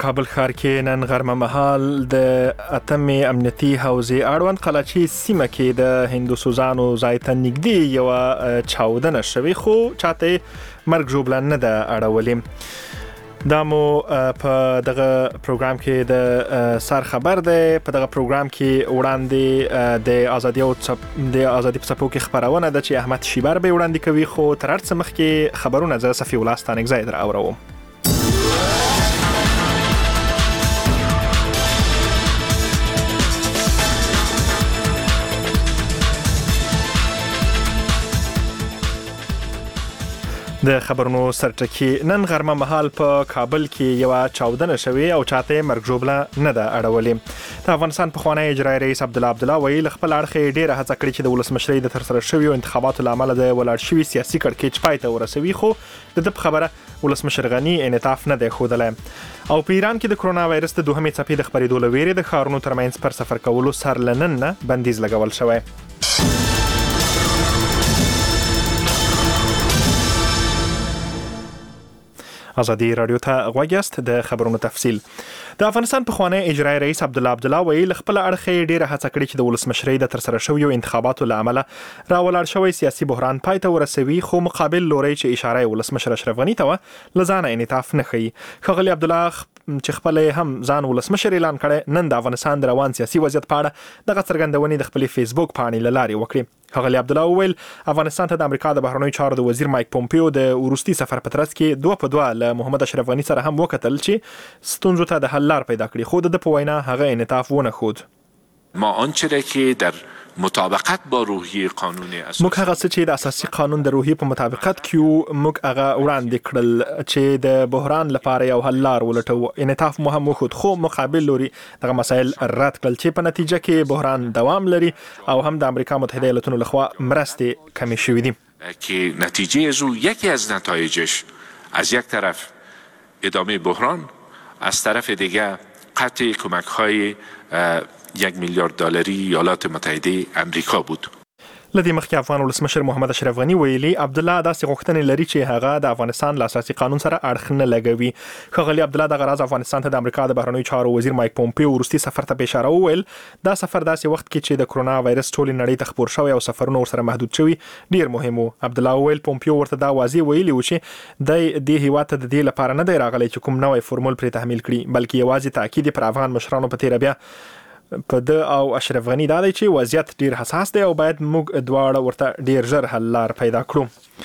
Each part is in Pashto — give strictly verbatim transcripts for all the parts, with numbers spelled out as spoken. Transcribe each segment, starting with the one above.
کابل ښار کې نن غرمه مهال د اتمې امنیتي حوزې اړوند قلچي سیمه کې د هندوسوزانو ځای ته نږدې یوه چاودنه شوې خو چاته مرګ ژوبله نه ده اړولې. دا مو په دغه پروګرام کې د سر خبر دی. په دغه پروګرام کې وړاندې د ازادي او د ازادي په څپو کې خبرونه ده چې احمد شیبر به وړاندې کوي، خو تر هر څه مخکې خبرونه زه صفي الله ستانکزی در اورم. د خبرونو سرټکی نن غرمه مهال په کابل کې یو چاودنه شوې او چاته مرګ ژوبله نه ده اړولې. د افغانستان پخوانی اجرایي رئیس عبدالله عبدالله ویل خپل اړخ ډیره هڅه کړې چې د ولسمشرۍ د ترسره شویو انتخاباتو لامل د ولاړ شوی سیاسي کړکېچ پای ته ورسوي، خو د دې خبره ولسمشر غنی انعطاف نه دی ښودلی. او په ایران کې د کرونا وایرس د دوهمې څپې د خپرېدو له ویرې د ښارونو ترمنځ پر سفر کولو سر له نن نه بندیز لګول شوی. ازادي رادیو ته غوږ یاست. د خبرونو تفصیل. د افغانستان پخوانی اجرایي رئیس عبدالله عبدالله ویل خپل اړخ ډیره هڅه کړې چې د ولسمشرۍ د ترسره شویو انتخاباتو له امله راولاړ شوی سیاسي بحران پای ته ورسوي، خو مقابل لوري چې اشاره ولسمشر اشرف غنی ته و لزانه انعطاف نه ښیي. ښاغلی عبدالله چې خپل هم ځان ولسمشر اعلان کړي، نن د افغانستان د روان سیاسي وضعیت په اړه دغه څرګندونې د خپل فیسبوک پاڼې له لارې وکړې. ښاغلی عبدالله وویل افغانستان ته د امریکا د بهرنیو چارو د وزیر مایک پومپیو د وروستي سفر په ترڅ کې دوه په دوه له محمد اشرف غنی سره هم وکتل چې ستونزو ته د حل لار پیدا کړي، خو د په وینا هغه انعطاف ونه ښود. ما آنچه را که در مطابقت با روحیه قانون اساسی موږ هغه څه چې د اساسي قانون د روحیې په مطابقت کې موږ هغه وړاندې کړل چې د بحران لپاره یو حل لار ولټو. انعطاف مو هم وښود، خو مقابل لوري دغه مسایل رد کړل چې په نتیجه کې بحران دوام لري او هم د امریکا متحده ایالاتونو لخوا مرستې کمې شوې دي که نتیجه از او یکی از نتایجش از یک طرف ادامه بحران، از طرف دیگه قطع کمک‌های یک میلیارد دلاری ایالات متحده امریکا بود. لدې مخکې افغان ولسمشر محمد اشرف غنی ویلي عبدالله داسې غوښتنې لري چې هغه د افغانستان له اساسي قانون سره اړخ نه لګوي. ښاغلی عبدالله دغه راز افغانستان ته د امریکا د بهرنیو چارو وزیر مایک پومپیو وروستي سفر ته په اشاره وویل دا سفر داسې وخت کې چې د کرونا وایرس ټولې نړۍ ته خپور شوی او سفرونه ورسره محدود شوي ډیر مهم و. عبدالله وویل پومپیو ورته دا واضح ویلي و چې د دې هیواد ته د دې لپاره نه دی راغلی چې کوم نوی فرمول پرې تحمیل کړي، بلکې یوازې تاکید پر افغان مشرانو په تیره بیا په د او اشرف غنی دا دی چې وضعیت ډیر حساس دی او باید موږ دواړه ورته ډیر ژر حل لار پیدا کړو.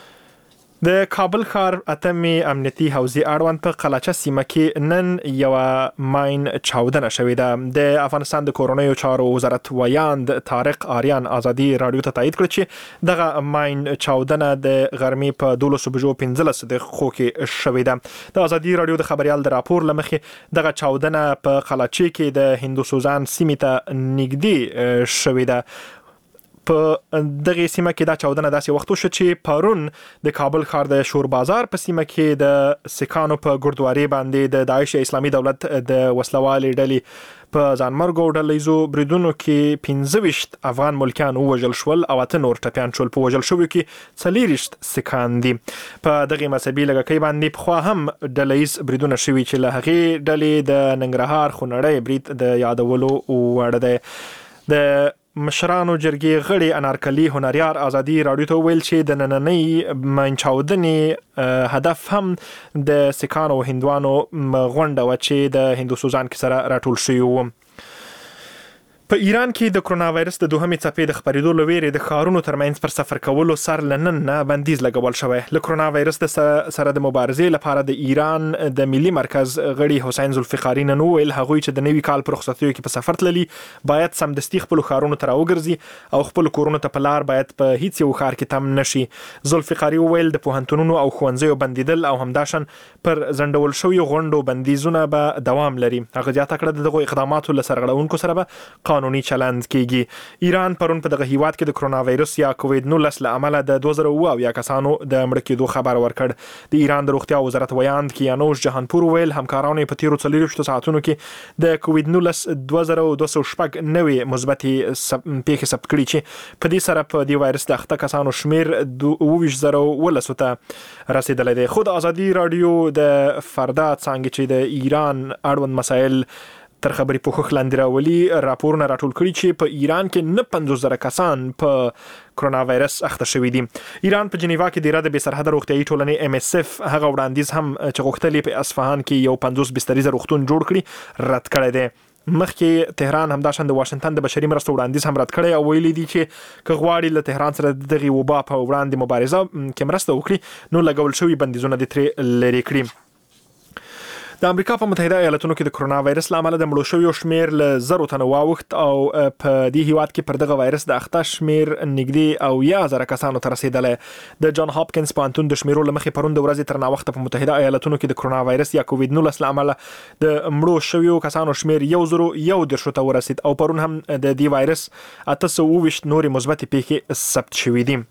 د کابل ښار اتمې امنیتي حوزې اړوند په قلچه سیمه کې نن یوه ماین چاودنه شوې ده. د افغانستان د کورنیو چارو وزارت ویاند طارق آریان ازادي رادیو ته تایید کړ چې دغه ماین چاودنه د غرمې په دولسو بجو پنځلس دقیقو کې شوې ده. د ازادي رادیو د خبريال د راپور له مخې دغه چاودنه په قلچه کې د هندوسوزان سیمې ته نږدې شوې ده. په دغه سیمه کې دا چاودنه داسې وخت وشو چې پرون د کابل ښار د شور بازار په سیمه کې د سکانو په ګردواري باندې د داعش اسلامي دولت د وسلوالې ډلې په ځانمرګو ډلهیزو بریدونو کې پنځه ویشت افغان ملکیان ووژل شول او اته نور ټپیان شول. په وژل شویو کې څلېرویشت سکان دي. په دغه مذهبي لږکۍ باندې پخوا هم ډلهیز بریدونه شوي چې له هغې ډلې د ننګرهار خونړی برید د یادولو وړ دی. د مشرانو جرګې غړي انارکلي هنریار ازادي رادیو ته ویل چې د نننۍ ماین چاودنې هدف هم د سکانو هندوانو غونډه و چې د هندوسوزان کې سره راټول شوي وو. په ایران کې د کرونا وایرس د دوهمې څپې د خپرېدو له ویرې د ښارونو ترمنځ پر سفر کولو سر له نن نه بندیز لګول شوی. له کرونا وایرس د سره د مبارزې لپاره د ایران د ملي مرکز غړي حسین ذوالفقاري نن وویل هغوی چې د نوي کال په رخصتیو کې په سفر تللي باید سمدستي خپلو ښارونو ته راوګرځي او خپلو کورونو ته په لار باید په هیڅ یو ښار کې تم نشي. ذوالفقاري وویل د پوهنتونونو او ښوونځیو بندیدل او همداشان پر ځنډول شویو غونډو بندیزونه به دوام لري. هغه زیاته کړه د دغو اقداماتو له سرغړونکو سره به قانوني چلند کیږي. ایران پرون په دغه هیواد کې د کرونا وایرس یا کووید نولس له امله د دوه زره اوه اویا کسانو د مړه کېدو خبر ورکړ. د ایران د روغتیا وزارت ویاند کیانوش جهانپور ویل همکارانو په تیرو څلوېښتو ساعتونو کې د کووید نولس دوه زره دوه سوه شپږ نوې مثبتې پیښې ثبت کړي چې په دې سره په دې وایرس د اخته کسانو شمیر اوه ویشت زره ولسو ته رسیدلی دی. خو د ازادي راډیو د فردا څانګې چې د ایران اړوند مسایل تر خبرې پوښښ لاندې راولي راپورونه راټول کړي چې په ایران کې نه پنځوس زره کسان په کرونا وایرس اخته شوي دي. ایران په جنیوا کې د ایران د بې سرحده روغتیایي ټولنې ام اس اف هغه وړاندیز هم چې غوښتل په اصفهان کې یو پنځوس بستریزه روغتون جوړ کړي رد کړی دی. مخکې تهران همداشان د واشنگټن د بشري مرستو وړاندیز هم رد کړی او ویلي دي چې که غواړي له تهران سره دغه وبا په وړاندې مبارزه کې مرسته وکړي نو لګول شوي بندیزونه د ترې لرې کړي. د امریکا په متحده ایالاتونو کې د کرونا وایرس لامل د مړو شویو شمیر له زرو تنو واوښت او په دې هیواد کې پر دغه وایرس د اخته شمیر نږدې او یا زره کسانو ته رسیدلی. د جان هاپکینز پوهنتون د شمیرو له مخې پرون د ورځې تر ناوخته په متحده ایالاتونو کې د کرونا وایرس یا کووید نولس لامل د مړو شویو کسانو شمیر یو زرو یو دېرشو ته ورسید او پرون هم د دې وایرس اته سوه اوه ویشت نورې مثبتې پیښې ثبت شوې دي.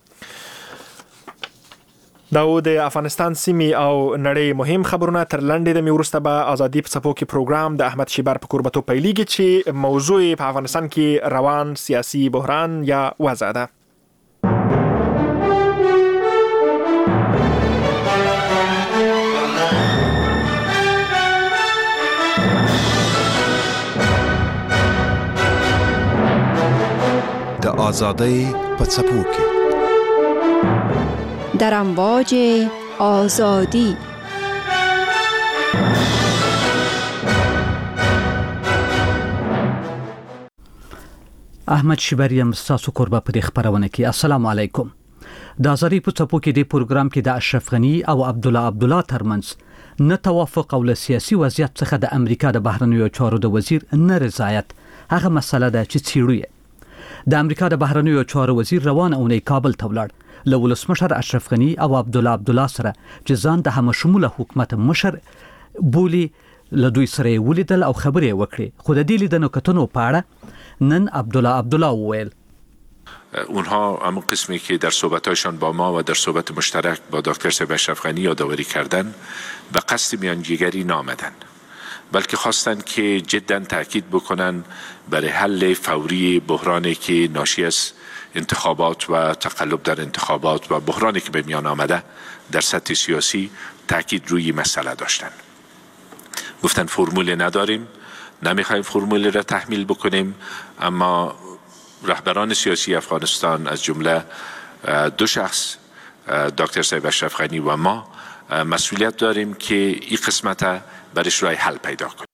دا د افغانستان سیمې او نړۍ مهم خبرونه تر لنډې دمې وروسته به ازادي په څپو کې پروګرام د احمد شیبر په کوربتوب پیلېږي چې موضوع په افغانستان کې روان سیاسي بحران یا وضع ده. د آزادۍ په څپو کې در امواج آزادی. احمد شیبریم ستاسو کوربه په دې خبرونه کې. السلام علیکم. د آزادۍ په څپو کې د پروګرام کې د اشرف غنی او عبد الله عبد الله ترمنځ نه توافق او له سیاسي وضعیت څخه د امریکا د بهرنیو چارو د وزیر نه رضایت هغه مسله ده چې څیړو. د امریکا د بهرنیو چارو وزیر روان اونۍ کابل ته ولاړ له ولسمشر اشرف غنی او عبد الله عبد الله سره چې ځان د همشموله حکومت مشر بولی له دوی سره ولیدل او خبرې وکړي. خو د دې لیدنو کتنو په اړه نن عبد الله عبد الله وویل اونها همون قسمی که در صحبت‌هایشان با ما و در صحبت مشترک با دکتر صاحب اشرف غنی یادآوری کردن به قصد میانجیگری نآمدن بلکه خواستند که جدا تاکید بکنن برای حل فوری بحرانی که ناشی از انتخابات و تقلب در انتخابات و بحرانی که به میان آمده در سطح سیاسی تاکید روی مسئله داشتن. گفتن فرمول نداریم، نمیخوایم فرمول را تحمیل بکنیم، اما رهبران سیاسی افغانستان از جمله دو شخص دکتر صاحب اشرف غنی و ما مسئولیت داریم که این قسمت برش راه حل پیدا کنیم.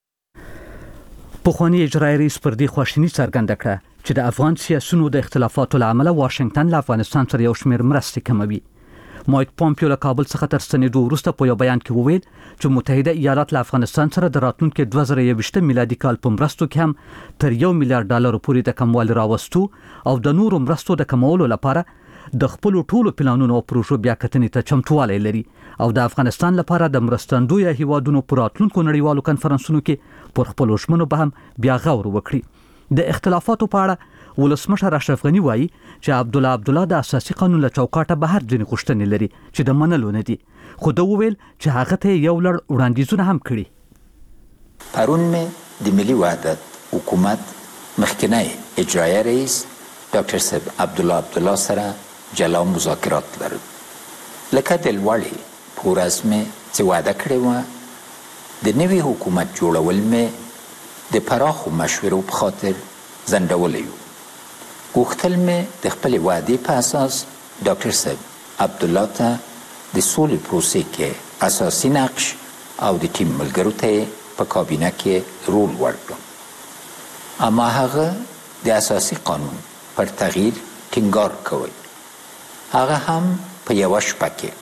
پخوانی اجرایی رئیس پر دې خواشیني څرګنده کړه چې د افغان سیاسونو د اختلافاتو له امله واشنگټن له افغانستان سره یو شمېر مرستې کموي. مایک پومپیو له کابل څخه تر ستنېدو وروسته په یو بیان کې وویل چې متحده ایالات له افغانستان سره د راتلونکي دوه زره یوویشت میلادي کال په مرستو کې هم تر یو میلیارډ ډالرو پورې د کموالي راوستو او د نورو مرستو د کمولو لپاره د خپل ټولو پلانونو او پروژو بیا کتنې ته چمتووالی لري او د افغانستان لپاره د مرستندویه هیوادونو پر راتلونکو نړیوالو کنفرانسونو کې پر خپلو ژمنو به هم بیا غور وکړي. د اختلافاتو په اړه ولسمشر اشرف غنی وایي چې عبد الله عبد الله د اساسي قانون له چوکاټه بهر ځینې غوښتنې لري چې د منلو نه دي. خو ده وویل چې هغه ته یو لړ وړاندیزونه هم کړي. پرون مې د ملي وحدت حکومت مخکنی اجرایی رئیس ډاکټر صاحب عبد الله عبد الله سره جلا مذاکرات لرل. لکه د لوړې په ورځ مې چې وعده کړې وه د نوي حکومت جوړول مې د پراخو مشورو په خاطر ځنډولی و. غوښتل مې د خپلې وعدې په اساس ډاکټر صاحب عبدالله ته د سولې پروسې کې اساسي نقش او د ټیم ملګرو ته یې په کابینه کې رول ورکړم. اما هغه د اساسي قانون پر تغییر ټینګار کوي. هغه هم په یوه شپه کې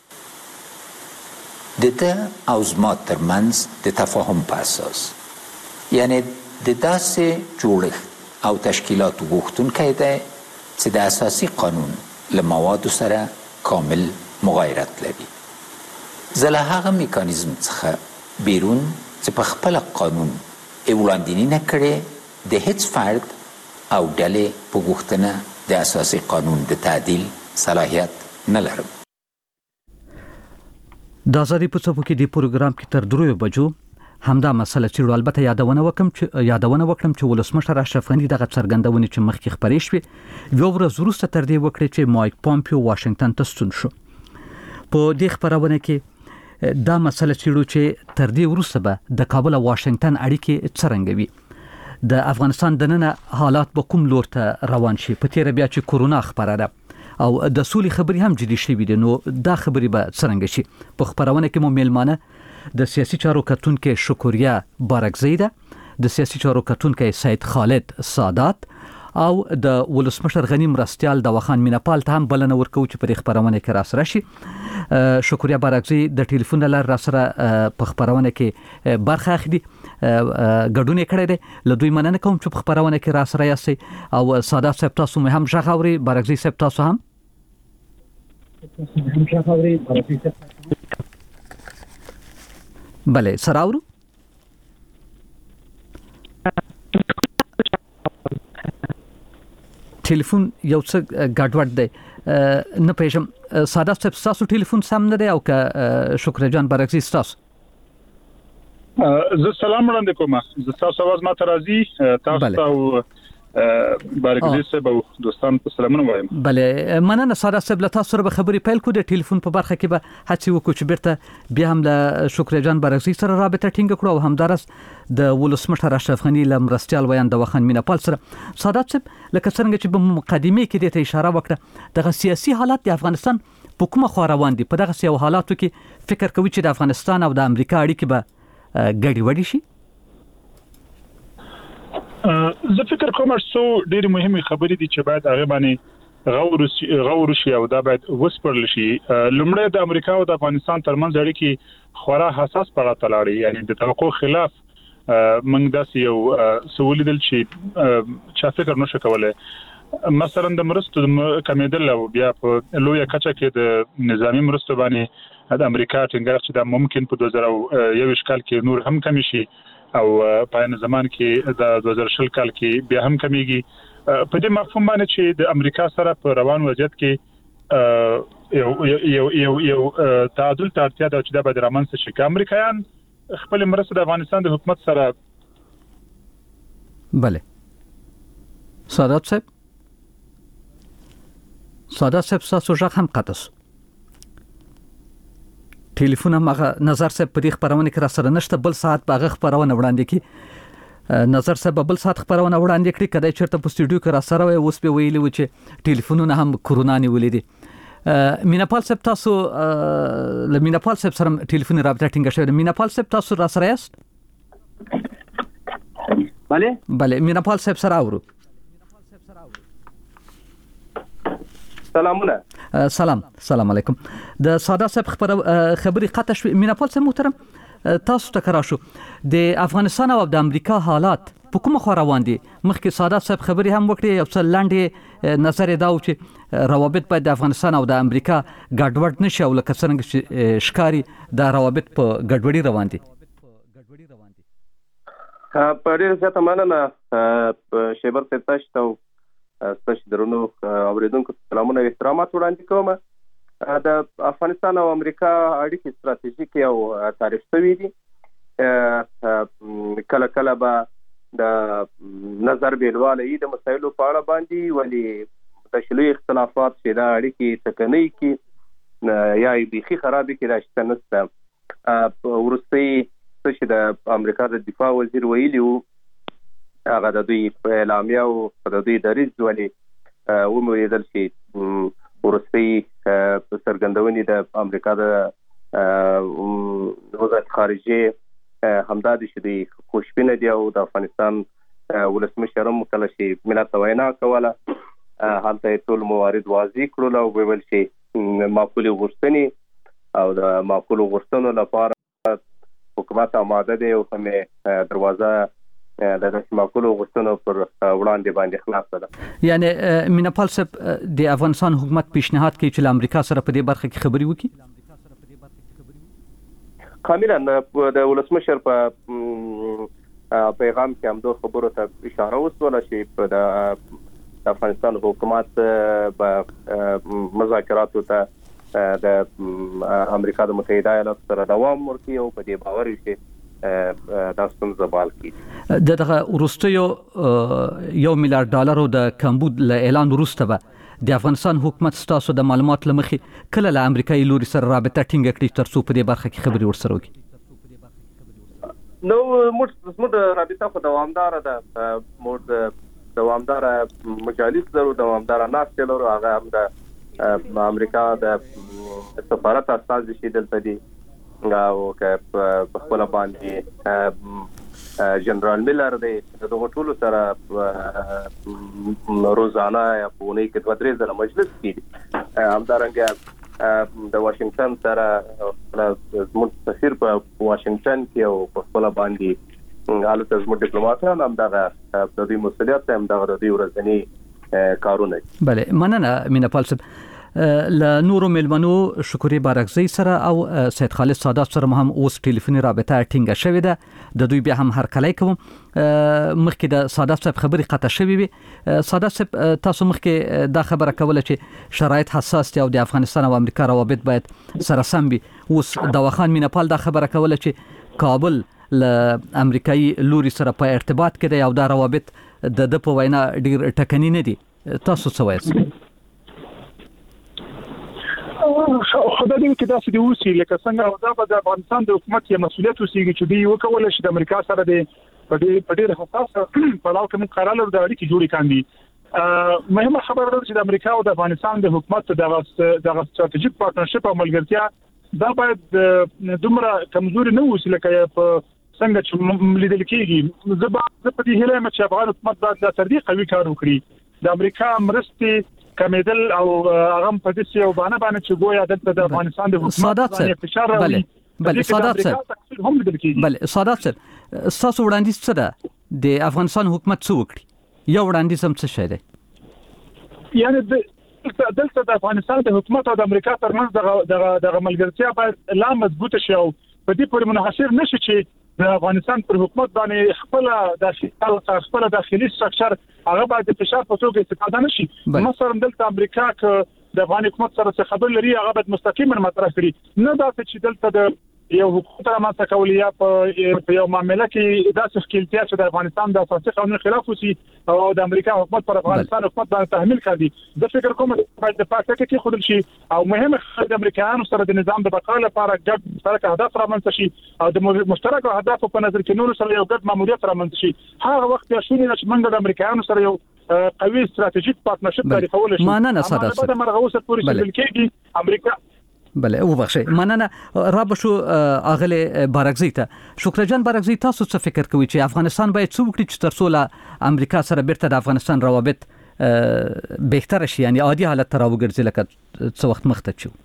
د ده او زما ترمنځ د تفاهم په اساس، یعنی د داسې جوړښت او تشکیلاتو غوښتونکی دی چې د اساسي قانون له موادو سره کامل مغایرت لري. زه له هغه میکانیزم څخه بیرون چې په خپله قانون یې وړاندیني نه کړې د هیڅ فرد او ډلې په غوښتنه د اساسي قانون د تعدیل صلاحیت نه لرم. د ازادي په څپو کې د پروګرام کې تر دریو بجو همدا مسله چې البته یادونه وکم چې یادونه وکړم چې ولسمشر اشرف غني دغه څرګندونې چې مخکې خبرې شوې یو ورځ وروسته تر دې وکړې چې مایک پومپیو واشنگټن ته ستون شو. په دې خبرونه کې دا مسله چې چې تر دې وروسته به د کابل او واشنگټن اړیکې څرنګه وي، د افغانستان دننه حالات به کوم لور ته روان شي، په تیر بیا چې کورونا خبره ده او د سولې خبرې هم جدي شوې دي، نو دا خبرې به څرنګه شي. په خبرونه کې مو میلمانه د سیاسي چارو کتونکو شکریا بارکزی ده، د سیاسي چارو کتونکو سید خالد سادات او د ولسمشر غنی مرستيال د وخان میناپال ته هم بلنه ورکو چې په خبرونه کې راسره شي. شکریا بارکزی د ټلیفون لار راسره په خبرونه کې برخه اخلي، ګډون کړی دی. له دوی مننه کوم چې په خبرونه کې راسره یاستئ او سادات صاحب تاسو مې هم ژغ اوري، بارکزی صاحب تاسو هم هم ژغ اوري، بارکزی صاحب بله سره اورو. ټلیفون یو څه ګډوډ دی، نه پېژم سادات صاحب تاسو ټلیفون سم نه دی او که شکر جان بارکزی تاسو زه سلام وړاندې کوم. زه تاسو आवाज ماته راځي، تاسو او بارکزی صاحب او دوستان په سلامونه وایم. بله مننه سادات صاحب، له تاسو سره به خبرې پیل کوو. د ټلیفون په برخه کې به هڅه وکړو چې بیرته بیا هم له شکر جان بارکزی سره رابطه ټینګ کړو او همدارس د ولسمشر اشرف غنی له مرستيال ویان د وخان میناپال سره. سادات صاحب لکه څنګه چې په مقدمه کې د اشاره وکړه، دغه سیاسي حالات د افغانستان په کومه خوا روان دي؟ په دغه سیاسي حالاتو کې فکر کوي چې د افغانستان او د امریکا اړیکې به ګډي وډي شي؟ زه فکر کوم چې ډېری مهمه خبرې دي چې باید هغه باندې غور غور شي او دا باید وسپړل شي. لومړی د امریکا او د افغانستان ترمنځ اړیکې خورا حساس پړاو ته لاړې، یعنی د توقع خلاف موږ داسې یو سولیدل چې چا فکر نشو کولای. مثلا د مرستو کمیدل او بیا په لویه کچه کې د نظامی مرستو باندې د امریکا ټینګار چې دا ممکن په دوه زره یو کال کې نور هم کم شي او په ان زمان کې د دوه زره شل کال کې بیا هم کمیږي. په دې مفهوم باندې چې د امریکا سره په روان وضعیت کې یو یو یو یو تعادل ته اړتیا ده چې دا به رامنځته شي. که امریکایان خپل مرسته د افغانستان د حکومت سره بله سادات صاحب سادات صاحب تاسو ژغ هم قطع شو. ټلیفون هم هغه نظر صاحب په دې خبرونه کې را سره نشته، بل ساعت به هغه خبرونه وړاندې کړي. نظر صاحب بل ساعت خبرونه وړاندې کړي، کله چیرته په سټوډیو کې را سره وي اوس به ویلي و چې ټلیفونونه هم کورونا نیولې دي. میناپال صاحب تاسو له میناپال صاحب سره ټلیفون رابطه ټینګه شوې ده. میناپال صاحب تاسو را سره یاست؟ بله بله میناپال صاحب سره اورو. سلامونه. سلام سلام علیکم. د ساده صاحب خبري قطع شو. میناپال صاحب محترم تاسو ته کرا شو د افغانستان او د امریکا حالات په کومه خوا روان دي؟ مخکې ساده صاحب خبري هم وکړي، یو څه لاندې نظر دا و چې روابط باید د افغانستان او د امریکا ګډوډ نشي او لکه څنګه چې ښکاری د روابط په ګډوډي روان دي. په ډېر زیاته مننه شیبر صاحب تاسو ته ستاسو درنو اوریدونکو سلامونه او احترامات وړاندې کوم. د افغانستان او امریکا اړیکې ستراتیژیک او تعریف شوي دي. کله کله به د نظر بیلوالی د مسایلو په اړه باندې ولې تشلیح اختلافات چې دا اړیکې ټکنۍ کې یا بیخي خرابې کې راشته نشته. وروستي چې د امریکا د دفاع وزیر ویلي وو هغه د دوی په اعلامیه او د دوی دریځ ولې وموریدل چې وروستي څرګندونې د امریکا د وزارت خارجه همدا دي چې دوی خوشبینه دي او د افغانستان ولسمشر هم کله چې ملت ته وینا کوله هلته یې ټول موارد واضح کړل او ویل چې معقولې غوښتنې او د معقولو غوښتنو لپاره حکومت آماده دی او کومه دروازه د داسې معقولو غوښتنو پر وړاندې باندې خلاصه ده. یعنی میناپال صاحب د افغانستان حکومت پیشنهاد کوي چې له امریکا سره په دې برخه کې خبرې وکړي؟ کاملا د ولسمشر په پیغام کې هم دوه خبرو ته اشاره وسوله چې په د افغانستان حکومت په مذاکراتو ته د امریکا د متحده ایالاتو سره دوام ورکړي او په دې باور چې دا ستونزه بال کړي. دغه وروستیو یو میلیارډ ډالرو د کمبود له اعلان وروسته به د افغانستان حکومت ستاسو د معلومات لمخې کله له امریکایي لوري سره رابطه ټینګه کړي ترڅو په دې برخه کې خبرې ورسره وکړي؟ نو موږ موږ رابطه خو دوامدار ده، موږ دوامدار مجالس لرو، دوامدار ناستې لرو. هغه هم د امریکا د سفارت استازي چې دلته دي او که په خپل باندې جنرال میلر دی دغه ټولو سره روزانه یا په اونۍ کې دوه درې ځله مجلس کیږي. همدارنګه د واشنگټن سره زموږ سفیر په واشنگټن کې او په خپل باندې هلته زموږ ډیپلوماټان هم دغه د دوی مسؤلیت هم دغه د دوی ورځني کارونه دي. بله مننه میناپال صاحب. له نورو ملمنو شکوري بارکزی سره او سید خالد سادات سره هم اوس ټلیفوني رابطه ټینګه شوې ده. د دوی بیا هم هرکلی کوم. مخکې د سادات صاحب خبرې قطع شوې وي. سادات صاحب تاسو مخکې دا خبره کوله چې شرایط حساس دي او د افغانستان او امریکا روابط باید سره سم وي. اوس دواخان میناپال دا خبره کوله چې کابل له امریکایي لوري سره په ارتباط کې دی او دا روابط د د په وینا ډیر ټکنی نه دي. تاسو څه وایئ؟ خدای دې کې داسې دی اوسې لکه څنګه دا به د افغانستان د حکومت یو مسؤلیت اوسېږي چې دوی وکولای شي د امریکا سره د په ډېر حساس پړاو کې مقرره لري د اړیکې جوړې کاندي. مهمه خبره ده چې د امریکا او د افغانستان د حکومت دغه دغه ستراتیژیک پارتنرشپ او ملګرتیا دا باید دومره کمزوري نه اوسي لکه په څنګه چې لیدل کېږي. زه به په دې هیله یم چې افغان حکومت باید د تر دې قوي کار وکړي. د امریکا مرستې کمیدل او هغه په دې یو باندې باندې چې ګویا د افغانستان د حکومت باندې فشار راوړي. بله سادات صاحب هم لیدل کېږي. بله سادات صاحب تاسو وړاندیز څه ده د افغانستان حکومت څه وکړي؟ یو وړاندیز هم څه شی دی؟ یعنی دلته د افغانستان د حکومت او د امریکا ترمنځ دغه دغه ملګرتیا باید لا مضبوطه شي او په دې پورې منحصر نشي چې د افغانستان پر حکومت باندې خپل داخلي خپل داخلي سټرکچر هغه باید د فشار په توګه استفاده نشي. مثلا دلته امریکا ک د افغان حکومت سره خبر لري هغه باید مستقیما مطرح کړي، نه دا چې دلته د یو حکومت را ماته کولی یا په یو معاملې کې داسې ښکېلتیا چې د افغانستان د اساسي قانون خلاف وسی او د امریکا حکومت پر افغانستان حکومت باندې تحمیل کړي. د فکر کوم باید د پاکستان کې خودل شي او مهمه د امریکایانو سره د نظام د بقا لپاره ګډ مشترک اهداف رامنځته شي او د مشترک اهداف په نظر کې نور سره یو ګډ ماموریت رامنځته شي. هغه وخت یا شونې چې موږ د امریکایانو سره یو قوي ستراتیژیک پارتنرشپ تعریفول شي. مننه سادات صاحب. مرغه اوسه پوری چې کېږي امریکا بله وبخښئ. مننه. را به شو اغله بارکزی ته. شکرجان بارکزی تاسو څه فکر کوئ چې افغانستان باید څه وکړي چې ترڅو له امریکا سره بیرته د افغانستان روابط بهتر شي، یعنی عادي حالت ته راوګرځي لکه څه وخت مخته شو؟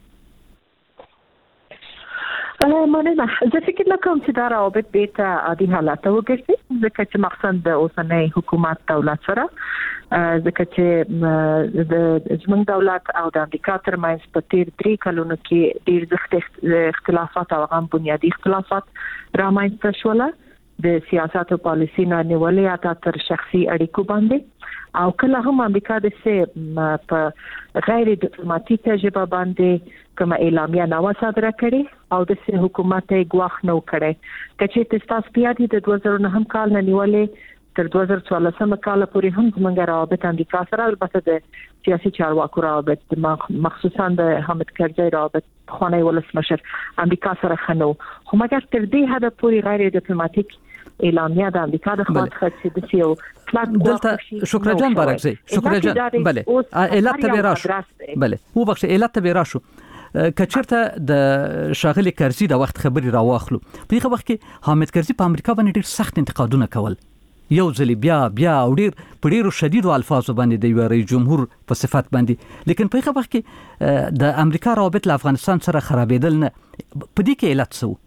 مننه. زه فکر نه کوم چې دا روابط بیرته عادي حالت ته وګرځي ځکه چې مقصد د اوسنۍ حکومت دولت سره ځکه چې د زموږ دولت او د امریکا ترمنځ په تیر درې کلونو کې ډېر زیات اختلافات او هم بنیادی اختلافات رامنځته شول. د سیاست او پالیسي نه نیولې اته تر شخصي اړیکو باندې او کله هم امریکا د سه په غیر ډیپلوماټیکه ژبه باندې کوم اعلامیه نو صادره کړي او د سه حکومت یې ګواښ نو کړي. کچې تاسو بیا د دوه زره نهم کال نه نیولې تر دوه زره څوارلسم کال پورې هم زموږ روابط امریکا سره البته د سیاسي چارواکو روابط مخصوصا د حامد کرزي روابط خانه ولسمشر امریکا سره خنو خو مګر تر دې حد پورې غیر ډیپلوماټیک اعلامیه د امریکا د خاط خدای د سیو دلته شکرجان بارکزی. شکرجان بله علت ته راشو. بله وبخښئ علت ته راشو. کچرته د شاغلي کرزي د وخت خبري راواخلو په هغه وخت کې حامد کرزي په امریکا باندې ډېر سخت انتقادونه کول، یو ځل بیا بیا او ډېر په ډېرو شدیدو الفاظو باندې د رئیس جمهور په صفت باندې، لیکن په هغه وخت کې د امریکا روابط له افغانستان سره خرابېدل نه په دې کې علت څه و؟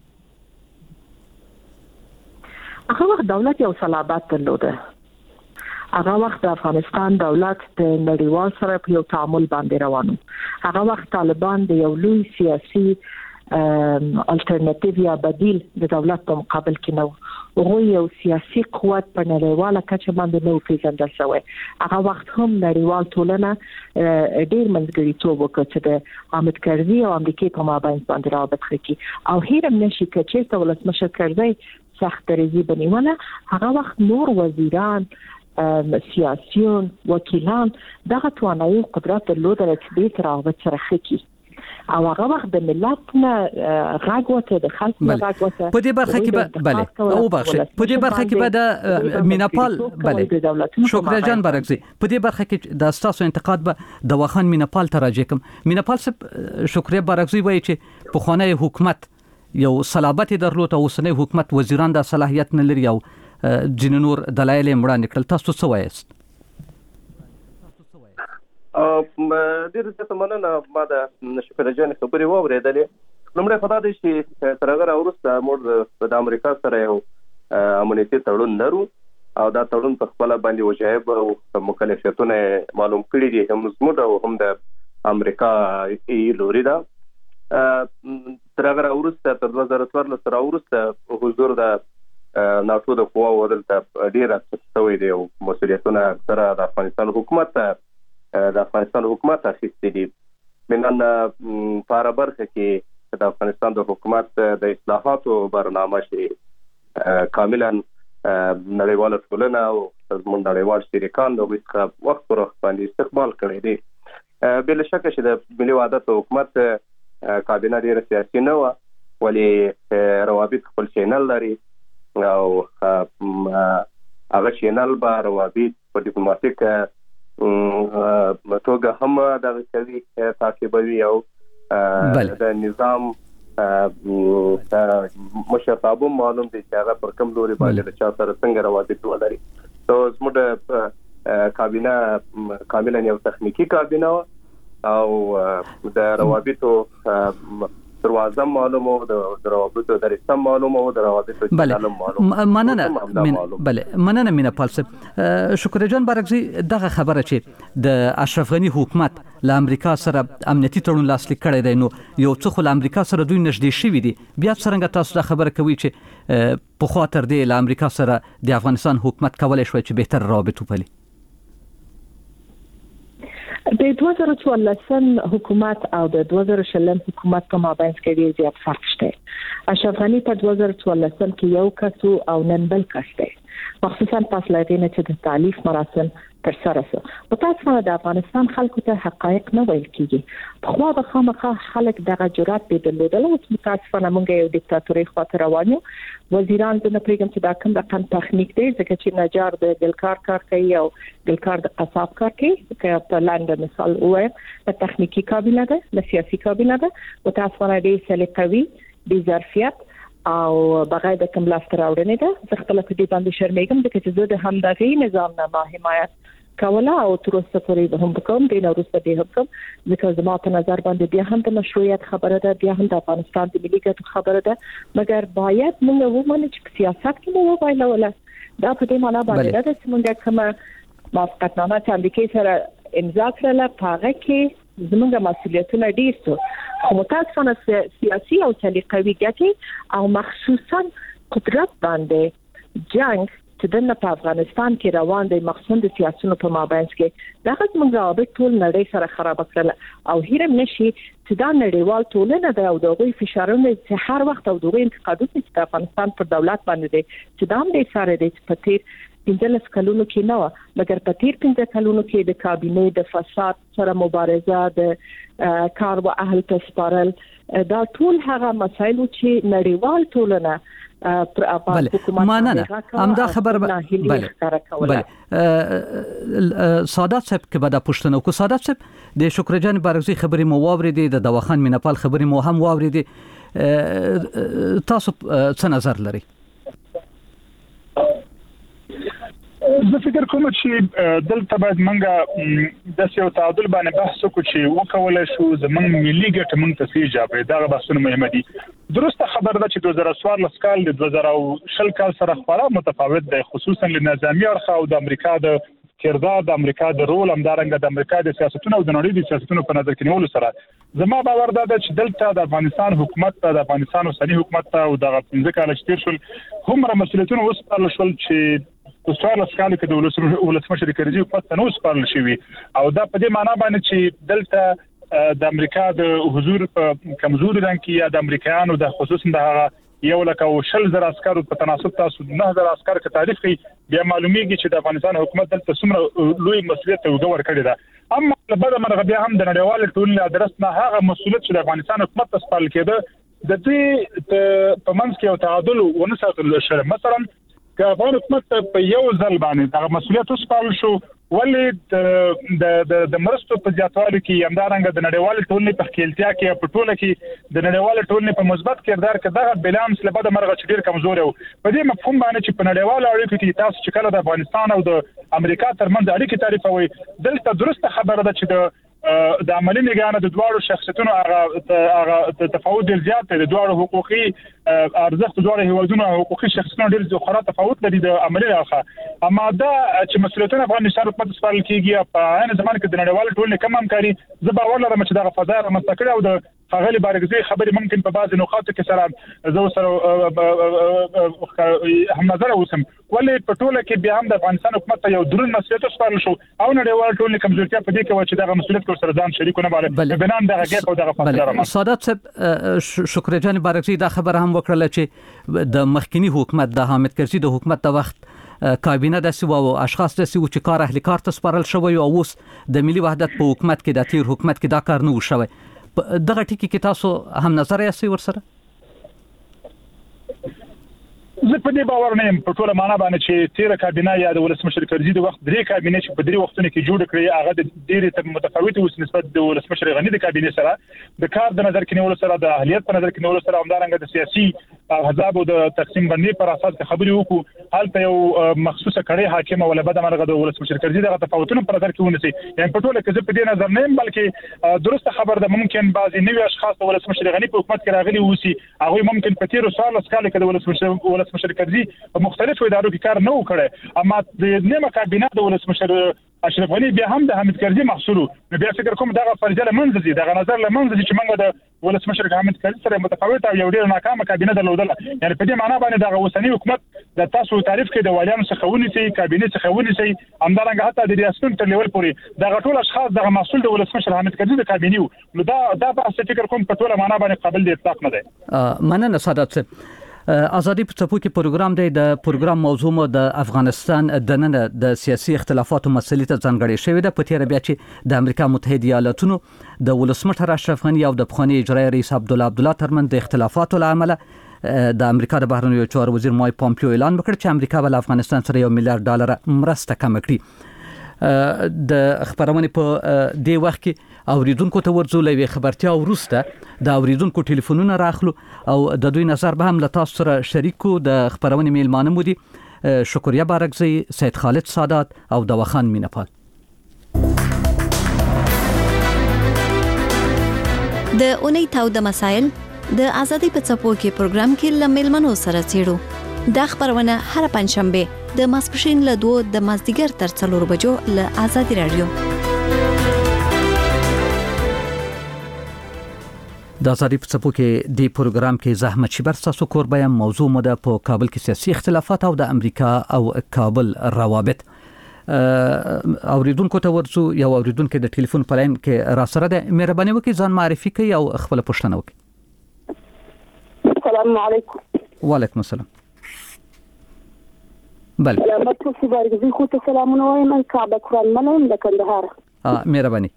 هغه وخت دولت یو صلابت درلوده. هغه وخت د افغانستان دولت د نړیوال سره په یو تعامل باندې روانو. هغه وخت طالبان د یو لوی سیاسي الټرنیټیو یا بدیل د دولت په مقابل کې نو هغه یو سیاسي قوت په نړیواله کچه باندې نو پیژندل شوی. هغه وخت هم نړیوال ټولنه ډېر منځګړیتوب وکړ چې د حامد کرزي او امریکای په مابین باندې رابط وکړي او هیرم نشي چې ولسمشر کرزي سخت دریزي بنیونه هغه وخت نور وزیران سیاسيون وکیلان دغه توانایي قدرت درلودل چې دې تراوت سره خکې او هغه وخت د ملت نه غږ وته د خلک نه غږ وته په دې برخه کې بله او بخښه په دې برخه کې به د میناپال بله شکر جان برکزي په دې برخه کې د اساسو انتقاد به د وخان میناپال ته راځي کوم میناپال څخه شکر برکزي وایي چې په خانه حکومت یو صلابت درلود او اوسنی حکومت وزیران د صلاحیت نه لري او جن نور دلایل مړه نکړل. تاسو څه وایست؟ ا ډیر څه مننه ما د شکر جان خبرې واورېدلې. لومړی خدای دې چې تر هغه وروسته موږ د امریکا سره یو امنیتي تړون لرو او دا تړون په خپل باندې وجایب او مکلفیتونه معلوم کړي دي هم زموږ او هم د امریکا ای لوري دا تر هغه وروسته تر دوه زره څوارلس سره وروسته حضور د ناتو د قواو ودلته ډیره څه دی او مسؤلیتونه سره د افغانستان حکومت د افغانستان حکومت اخیستي دي. بنان په برخه کې د افغانستان د حکومت د اصلاحاتو برنامه شي کاملا نړیواله ټولنه او زموږ نړیوال شریکان د وخت وخت پر وخت باندې استقبال کړی دی. بل شک چې د ملي وحدت حکومت کابینه ډیره سیاسي نه و ولی روابط خپل چینل لري او هغه چینل به روابط په ډیپلوماټیک توګه هم د کوي تعقیبوي او د نظام مشرتابه معلوم دي چې هغه پر کوم لوري باندې د چا سره څنګه روابط ولري. نو زموږ کابینه کاملا یو تخنیکی کابینه او د روابطو دروازه معلومه او د روابطو درسته معلومه او د روابطو چینل معلومه. مننه بله مننه میناپال صاحب. شکر جان برکزي دغه خبره چې د اشرف غنی حکومت له امریکا سره امنیتي تړون لاسلیک کړی دی نو یو څه خو له امریکا سره دوی نږدې شوي دي بیا څرنګه تاسو دا خبره کوي چې په خوا تر دې له امریکا سره د افغانستان حکومت کولی شوی چې بهتر روابط وپلي؟ د دوه زره څوارلسم حکومت او د دوه زره شلم حکومت په مابین کې ډېر زیات فرق شته. اشرف غنی په دوه زره څوارلسم کې یو کس او نن بل کس دی مخصوصا پس له دې نه چې د تالیف مراسم تر سره شو. په تاسو د افغانستان خلکو ته حقایق نه ویل کیږي. په خوا به خامخا خلک دغه جرأت به درلودل او متاسفانه موږ یو دیکتاتوري خاطر روانو وزیران د نپریګم چې دا کوم د قن تخنیک دی ځکه چې نجار د ګلکار کار کوي او ګلکار د قصاب کار کوي که په لاندې مثال وایم د تخنیکی کابینه ده د سیاسي کابینه ده متاسفانه دې سلیقوي د ظرفیت او بغیر د کوم لاس راوړنې ده. زه خپل په دې باندې شرمېږم ځکه چې زه د همدغه نظام نه ما حمایت کوله او تر اوسه پورې به هم کوم دین وروسته به هم کوم ځکه زما په نظر باندې بیا هم د مشروعیت خبره ده بیا هم د افغانستان د ملي ګټو خبره ده مګر باید موږ ومنو چې سیاست کې مو وایلوله دا په دې معنا باندې ده چې موږ کومه موافقتنامه چې امریکای سره امضا کړله په هغه کې زموږ مسؤلیتونه ډیر څه خو متاسفانه سیاسي او سلیقوي ګټې او مخصوصا قدرت باندې جنگ چې دنه په افغانستان کې روان دی مخصوصا د سیاسيونو په مابین کې دغه موږ رابط ټول نړۍ سره خراب کړل او هیرم نشي چې دا نړیوال ټولنه د او دغه فشارونه چې هر وخت او دغه انتقادات چې د افغانستان پر دولت باندې دي چې دا هم د ساره دي په تیر پنځلس کلونو کې نه و مګر په تیر پنځه کلونو کې د کابینه د فساد سره مبارزه د کار او اهل تسپارل دا ټول هغه مسایل چې نړیوال ټولنه بله مننه همدا خبر بله بله سادات صاحب که بعد پښتنو کو سادات صاحب د شکر جان برکزي خبرې مو واورېدې د دواخان میناپال خبرې مو هم واورېدې تاسو څه نظر لري؟ زه فکر کوم چې دلته باید منګه د یو تعادل باندې بحث وکړو چې وکولای شو زمونږ ملي ګټه مونږ ته سیجابه دا بحثونه مهمه دي. درسته خبر ده چې دوه زره څوارلس کال د دوه زره شل کال سره خورا متفاوت دی خصوصا له نظامی اړخ او د امریکا د کردار د امریکا د رول همدارنګه د امریکا د سیاستونو او د نړۍ د سیاستونو په نظر کې نیولو سره زما باور دا ده چې دلته د افغانستان حکومت ته د افغانستان اوسنی حکومت ته او د پنځه کال چې تیر شول همره مسؤلیتونه وسپارل شول چې په څوارلس کالو کې د ولسمشر کرزي حکومت ته نو وسپارل شوی او دا په دې معنی باندې چې دلته د امریکا د حضور په کمزوري رنګ کې یا د امریکایانو د خصوصا د یو لکه شل زر عسكر په تناسب تاسو نه زر عسكر کې تعریف کوي بیا معلومیږي چې د افغانستان حکومت دلته څومره لوی مسؤلیت او ګور کړی ده اما په بل مرغه بیا هم د نړیوال ټولنې ادرس نه هغه مسؤلیت چې د افغانستان حکومت ته سپارل کېده د دې په منځ کې یو تعادل ونه ساتل شوی مثلا که افغان حکومت په یو ځل باندې د مسؤلیت وسپارل شو ولې د د د مرستو په زیاتوالي کې همدارنګه د نړیوال ټولنې په خپلتیا کې په ټوله کې د نړیوال ټولنې په مثبت کردار کې دغه بیلانس له بده مرغه چې ډیر کمزور او په دې مفهوم باندې چې په نړیوال اړیکو کې تاسو چې کله د افغانستان او د امریکا ترمنځ اړیکې تعریفوي دلته درسته خبره ده چې د د عملی نگران د دوړو شخصیتونو هغه هغه تفاوت ډیر زیات دی د دوړو حقوقي ارزښت دوړو هیوادونو حقوقي شخصیتونو ډیر زیات تفاوت لري د عملی اړخه اما دا چې مسؤلیتونه افغانستان حکومت سپارل کیږي په عین زمان کې د نړیوال ټولنې کم همکاري زه باور لرم چې دا فضا رامنځته کړي او د هغه بارګزي خبرې ممکن په بعض نقاط کې سره زه سره هم نظر اوسم ولې په ټوله کې بیا هم د افغانستان حکومت ته یو درون مسؤلیت سپارل شو او نړیوال ټولنې کمزورتیا په دې کې و چې دا مسؤلیت سره ځان شریکونه باندې بنان دغه ګپ او دغه فاصله سادات صاحب شکر جان بارګزي دا خبر هم وکړه چې د مخکنی حکومت د حامد کرزي د حکومت د وخت کابینه د سیو او اشخاص د سیو چې کار اهل کار ته سپارل شوی او اوس د ملي وحدت په حکومت کې د تیر حکومت کې دا کار نه وشوي دغه ټکی کې تاسو هم نظر یې سي ورسره زه په دې باور نه یم په ټوله معنا باندې چې تیر کابینه یا د ولسمشر کرزي د وخت درې کابینه چې په درې وختونو کې جوړ کړی هغه د ډېرې متفاوتې اوس نسبت د ولسمشر غنی د کابینه سره د کار د نظر کې نیولو سره د اهلیت په نظر کې نیولو سره همدارنګه د سیاسي احزاب او د تقسیم بندي پر اساس خبرې وکړو هلته یو مخصوصه کړي حاکم ولا بده مرغه د ولسمشر کرزي دغه تفاوتونه پر نظر کې ونیسي یعنی په ټوله کې زه په دې نظر نه یم بلکې درسته خبر ده ممکن بعضي نوي اشخاص د ولسمشر غنی په حکومت کې راغلي وسی هغه ممکن په تیر سال اسکاله کې د ولسمشر ولسمشر کرزي په مختلفو ادارو کې کار نه وکړي اما د نیمه کابینه د ولسمشر اشرف غنی بیا هم د حامد کرزي محصول نو بیا فکر کوم دغه فرضیه لمنځي دغه نظر لمنځي چې موږ د ولسمشر حامد کرزي سره متفاوت او یو ډیر ناکامه کابینه درلودله یعنی په دې معنی باندې دغه اوسنی حکومت د تاسو تعریف کې د والیانو څخه ونیسي کابینه څخه ونیسي همدارنګه حتی د ریاستونو تر لیول پورې دغه ټول اشخاص دغه مسؤل د ولسمشر حامد کرزي د کابینه نو دا دا په فکر کوم په ټوله معنی باندې قابل د اطلاق نه دی مننه سادات صاحب ازادي په څپو کې پروګرام دی د پروګرام موضوع مو د افغانستان د نن د سیاسي اختلافاتو مسلې ته ځانګړې شوې ده په تیر بیا چې د امریکا متحده ایالاتونو د ولسمشر اشرف غنی او د پخوانی اجرایي رئیس عبدالله عبدالله ترمن د اختلافاتو لامل د امریکا د بهرنیو چارو وزیر مایک پومپیو اعلان وکړ چې امریکا ول افغانستان سره یو میلیارډ ډالر مرسته کم کړي د خبرونه په دې وخت کې اوریدونکو ته ورزولې خبرتیا ورسته د اوریدونکو ټلیفونونه راخلو او د دوی نظر به هم له تاسو سره شریکو د خبرونه میلمانه مو دي شکریا بارګزی سید خالد سادات او دواخان مینپال د اونۍ تاو د مسائل د ازادي په څپو کې پروګرام کې لملمنو سره چیرو د خبرونه هر پنځشنبه د ماسپښین له دوه د مازدیګر تر څلور بجو له ازادي رادیو د ازادي په څپو کې د پروګرام کې زحمت شبر تاسو کوربه موضوع مو د په کابل کې سیاسي اختلافات او د امریکا او کابل روابط اوریدونکو ته ورسو یو اوریدونکو د ټلیفون په لاین کې را سره ده مهرباني وکړئ ځان معرفي کړئ او خپل پوښتنه وکړئ. السلام علیکم. وعلیکم السلام. بله سلامت اوسئ بارګزي خو ته سلامونه وایم من کعبه قرآن منم د کندهار. اه مهرباني.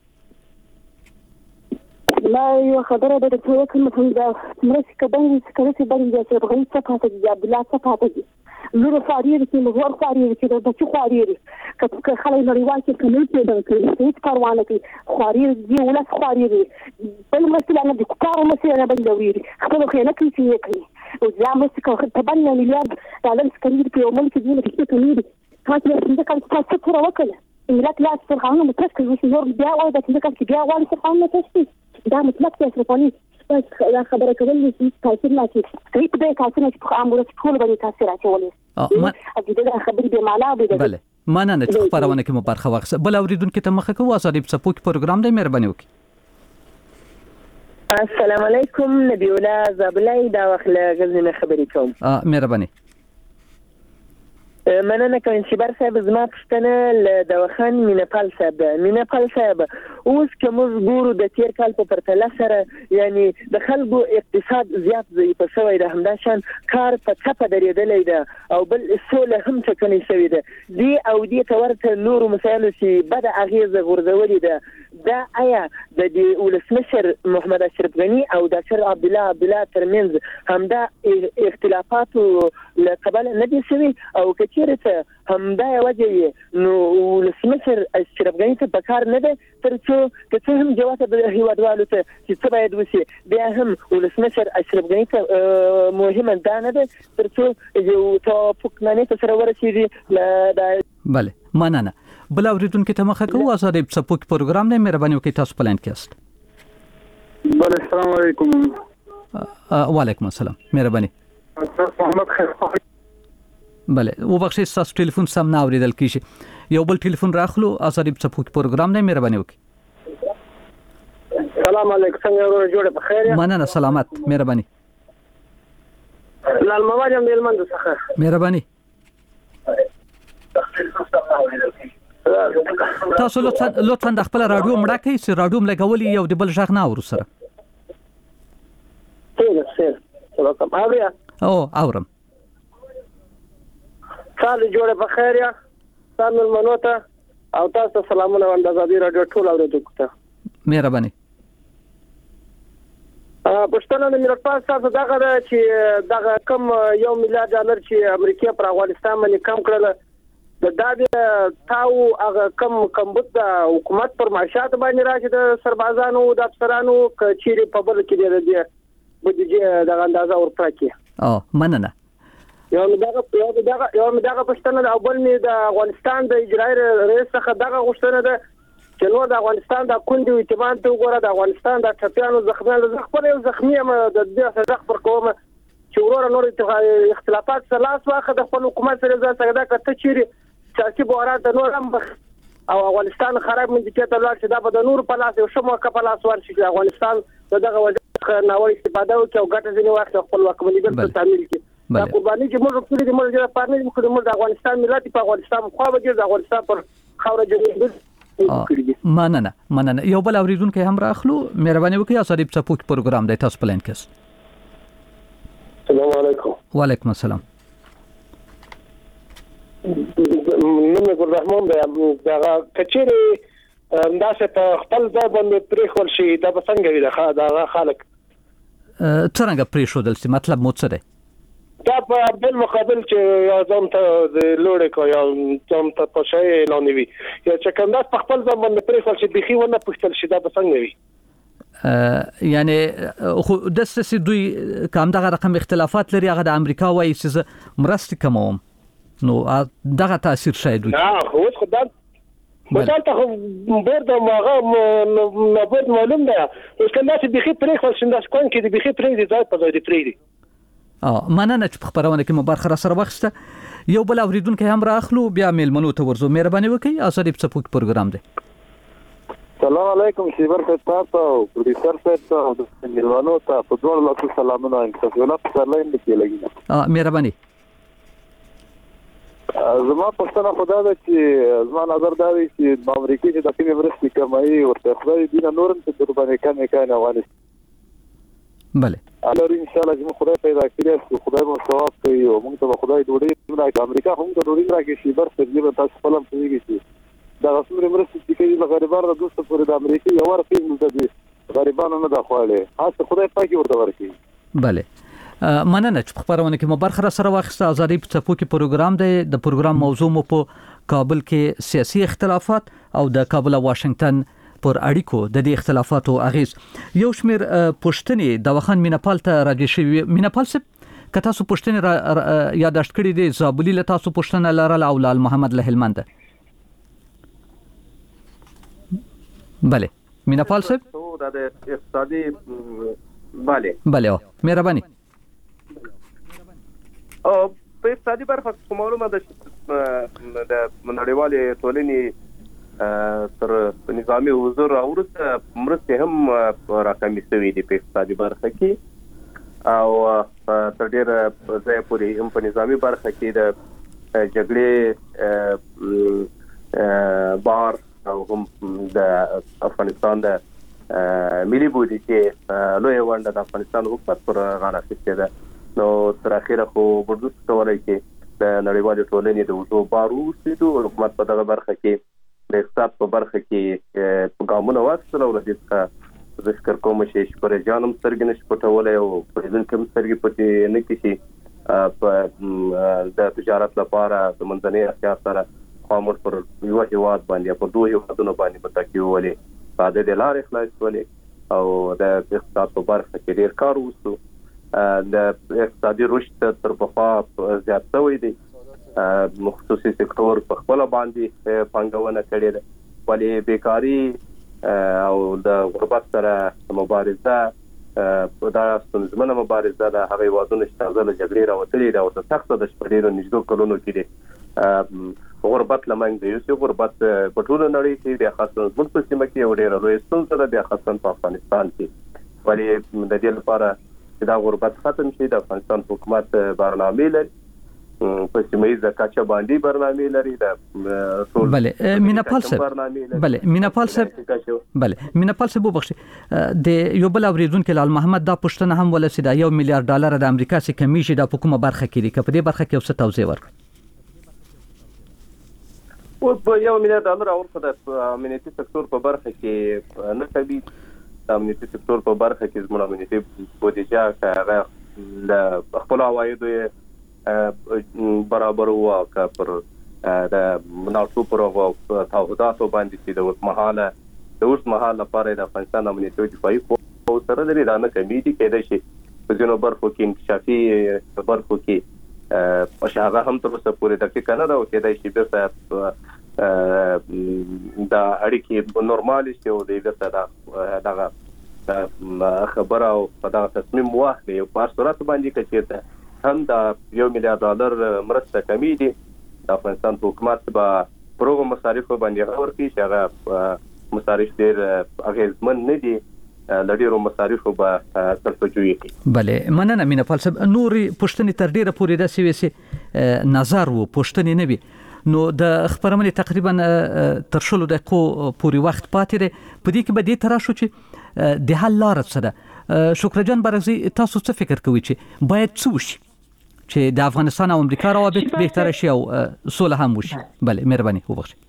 ما یو خبره ده چې وکړم چې دا مرسته کبن چې کله چې باندې چې بغیر څه پاتې دي عبدالله څه پاتې دي زه خاري چې موږ ور خاري چې د بچو خاري که خلک نړیوال چې کوم څه ده چې هیڅ پروانه کې خاري دی ولا خاري دي بل مثلا نه د کارو مسله باندې ویری خپل خیانت کوي کوي او ځم چې کوم ته باندې میلیارډ ډالر سکري په یو ملک دی چې څه کوي تاسو څنګه کار تاسو څه وکړه ملت لا څه خانه مترکز وشي نور بیا وای د څنګه کې بیا وای څه خانه تاسو دا مطلب چې افغاني بس دا خبره کول چې تاسو نه چې هیڅ به تاسو نه په امر ټول باندې تاثیر اچولې ا دې دا خبرې به معنا به بله مننه چې خبرونه کې مو برخه واخیسته. بل اوریدونکو ته مخه کوو ازادي په څپو کې پروګرام دی، مهرباني وکړئ. السلام علیکم، نبی الله زابلای دا وخت له غزنی خبرې کوم. ا مهرباني. مننه کوم چې بر صاحب زما پښتنه له دواخان مینپال صاحب مینپال صاحب اوس کوم ګورو د تیر کال په پرتله سره یعنی د خلکو اقتصاد زیات ضعیف شوی دی، همداشان کار په څپه درېدلې ده او بل سوله هم ټکنۍ شوې ده دی او دی تورته نور مسایل چې بد اغیزه غورځولې ده. دا آیا د دې ولسمشر محمد اشرف غنی او ډاکټر عبد الله عبد الله ترمنځ همدا اختلافات له قبل نه دي شوي او کچېرته همدا وجه نو ولسمشر اشرف غنی ته پکار نه ده ترڅو که هم جواب د هیوادوالو ته چې څه باید وشي بیا هم ولسمشر اشرف غنی ته مهمه ده نه ده ترڅو یو توافق نه سره ورسیږي. بله مننه. بل اوریدونکو ته مخه کوو ازادي په څپو کې پروګرام دی، مهرباني وکړئ تاسو پلان کې است. بله السلام علیکم. وعلیکم السلام، مهرباني. محمد خیر. بله وبخښئ تاسو ټلیفون سم نه اوریدل کیږي، یو بل ټلیفون راخلو ازادي په څپو کې پروګرام دی، مهرباني وکړئ. سلام علیکم، څنګه ورو جوړه په خیر؟ مننه سلامت، مهرباني. لال مواد هم ملمند څخه مهرباني. تاسو لطفا لطفا د خپل رادیو مړه کړئ چې رادیو ملګولې یو د بل ځای نه اورو سره. څنګه سر سلام اوریا او اورم. سال جوړه په خیر یا سلام منوته او تاسو سلامونه د ازادي رادیو ټول اوریدونکو ته مهرباني. پښتنه د ملت پاس تاسو دغه چې دغه کم یو میلیارډ ډالر چې امریکا پر افغانستان باندې کم کړل د دادې تاو هغه کم کمبود د حکومت پر معاشات باندې راځي د سربازانو د افسرانو کچېری په بل کې دی بودیجه د اندازه ورپراکي. او مننه. یو دغه یو دغه یو دغه پښتنه د اول می د افغانستان د اجرایي رئیس څخه دغه غوښتنه ده چې نو د افغانستان د کندو اعتماد ته وګوره د افغانستان د ټپیانو زخمیانو زخمه یو زخمی هم د دې سره خبر کوم چې ورور نور اختلافات سلاس واخه د خپل حکومت سره ځکه دا کته چیرې سیاسي بحران د نور هم او افغانستان خراب منځکې ته لاړ چې دا به د نور په لاس یو شمو په لاس ورشي چې افغانستان دغه وجه ناوړه استفاده وکړي او ګټه ځنی واخلي خپل واکمنۍ په تعمیل کې دا قرباني چې موږ خپل د موږ د پارنې موږ د افغانستان ملت په افغانستان خو به د افغانستان پر خوره جوړېږي. مننه مننه. یو بل اوریدونکو هم راخلو، مهرباني وکړئ ازادي په څپو کې پروګرام دی، تاسو پلان کې. السلام علیکم. وعلیکم السلام. نن ګل رحمان دی دا کچېری انداسه په خپل ځای باندې پریخول شي دا به څنګه وي دا خلک څنګه پریښودل شي مطلب مو څه دی؟ دا په بل مقابل چې یا ځم ته د لوړې کو یا ځم ته په شی اعلان وي یا چې کوم په خپل ځای باندې پریخول شي بخي ونه پښتل شي دا به څنګه وي؟ یعنی خو د سې دوی کوم دغه رقم اختلافات لري هغه د امریکا وایي چې مرستې کوم نو دغه تاثیر شاید وي. نه خو خدای مثلا ته بیر د ماغه نبود معلوم ده اوس کنه چې بخي پرې خو شنده کوم کې د بخي پرې دي ځای په ځای دی پرې دي. اه مننه چې په خبرونه کې مو برخه را سره واخسته. یو بل اوریدونکو هم راخلو بیا میلمنو ته ورزو، مهرباني وکړئ ازادي په څپو کې پروګرام دی. السلام علیکم شیبر تاسو او پروډوسر تاسو د میلمنو ته په ډول لاسو سلامونه تاسو نه په لاین کې لګیږي. اه مهرباني. زما پښتنه خدای ده چې زما نظر دا دی چې د امریکای چې د کومې مرستې کمایي ورته خدای دې نورم ته در باندې کمې کړي افغانستان. بله الله ان شاء الله چې خدای پیدا کړی چې خدای مو ثواب کوي او موږ ته خدای ډوډۍ راکړي. امریکا هم ته ډوډۍ راکړي شي بر څه دې تاسو خپل هم کوي چې دا رسمي مرستې چې کوي د غریبانو د دوست پر د امریکای یو ورته موږ د غریبانو نه د خواله خاص خدای پاکي ورته ورکړي. بله مننه چې په خبرونه کې مو برخه را سره واخیسته. ازادي په څپو کې پروګرام دی، د پروګرام موضوع مو په کابل کې سیاسي اختلافات او د کابل او واشنگټن پر اړیکو د دې اختلافاتو اغیز. یو شمیر پښتني د وخان مینپال ته راځي شوی مینپال څه که تاسو پښتني یاداشت کړی دی زابلی له تاسو پښتنه لرل او لال محمد له هلمند. بله مینپال څه دا د اقتصادي bale bale مهرباني او په اقتصادي برخه کوم معلومه ده د نړیوالې ټولنې تر نظامي حضور وروسته مرستې هم راکمې شوې دي په اقتصادي برخه کې او تر ډېره ځایه پورې هم په نظامي برخه کې د جګړې بار او هم د افغانستان د ملي بودیجې لویه ونډه د افغانستان حکومت پر غاړه اخیستې ده. نو تر اخره خو بردوس کولای چې د نړیوالې ټولنې د وجو بار وسیدو حکومت په دغه برخه کې د اقتصاد په برخه کې ګامونه واخیستل او د دې زه فکر کوم چې پر جانم سترګې نشي پټولای او پرېدونکي هم سترګې پټې نه کړي په د تجارت لپاره د منځنۍ اسیا سره خامور پر یو هیواد باندې په دوه هیوادونو باندې متکی ولې ساده د لارې خلاص ولې او د اقتصاد په برخه کې ډېر کار وشو. د اقتصادي رشد تر پخوا زیات شوی دی. خصوصي سکتور په خپل باندې پانګونه کړې ده ولې بیکاری او د غربت سره مبارزه په دا ستونزمنه مبارزه ده. هغه هیوادونه چې تازه له جګړې راوتلي دي او د سخته د شپږ نږدې کلونو کې دي غربت لمنځه یوسي. غربت په ټوله نړۍ کې د خاصه زموږ په سیمه کې ډېره لویه ستونزه ده بیا خاصه په افغانستان کې. ولې د دې لپاره چې دا غربت ختم شي د افغانستان حکومت برنامه لري په سیمه ییزه کچه باندې برنامه لري د ټول بله میناپال صاحب بله میناپال صاحب بله میناپال صاحب وبخښئ د یو بل اوریدونکو لال محمد دا پوښتنه هم ولسیده یو میلیارډ ډالر د امریکا څخه کمیږي د حکومت برخه کې دي که په دې برخه کې اوس توضیح ورکړئ. او په یو میلیارډ ډالر اورخه د امنیتي سکتور په برخه کې نه کوي. د امنیتي سکتور په برخه کې زموږ امنیتي بودیجه هغه د خپل عوایدو برابر وو که پر د مناسب پر تعهداتو باندې چې د اوسمهاله د اوسمهاله لپاره د افغانستان امنیتي دفاعي قوت سره لري دا نه کمی دي کېدای شي په ځینو برخو کې انکشافي برخو کې په شاغه هم تر اوسه پورې دقیق نه ده او کېدای شي بیرته دا اړیکې نورمال شي او د بیرته دغه خبره او په دغه تصمیم واخلي په صورت باندې کېږي هم دا یو میلیارډ ډالر مرسته کمی دي. د افغانستان حکومت به پروګرام مصارف باندې غور کوي چې هغه مصارف ډېر اغیزمن نه دي لډیرو مصارف به ترتجوي کوي. بله مننه میناپال صاحب. نوري پښتنې تر ډیره پورې د سیوسي نظر وو پښتنې نه وي نو د خبرمنې تقریبا تر شلو دقیقو پورې وخت پاتې دی په دې کې به دې تر شو چې د حل لار څه ده. شکر جان برغزي تاسو څه فکر کوئ چې باید څه وشي چې د افغانستان او امریکا روابط بهتر شي او صلح هم وشي؟ بله مهرباني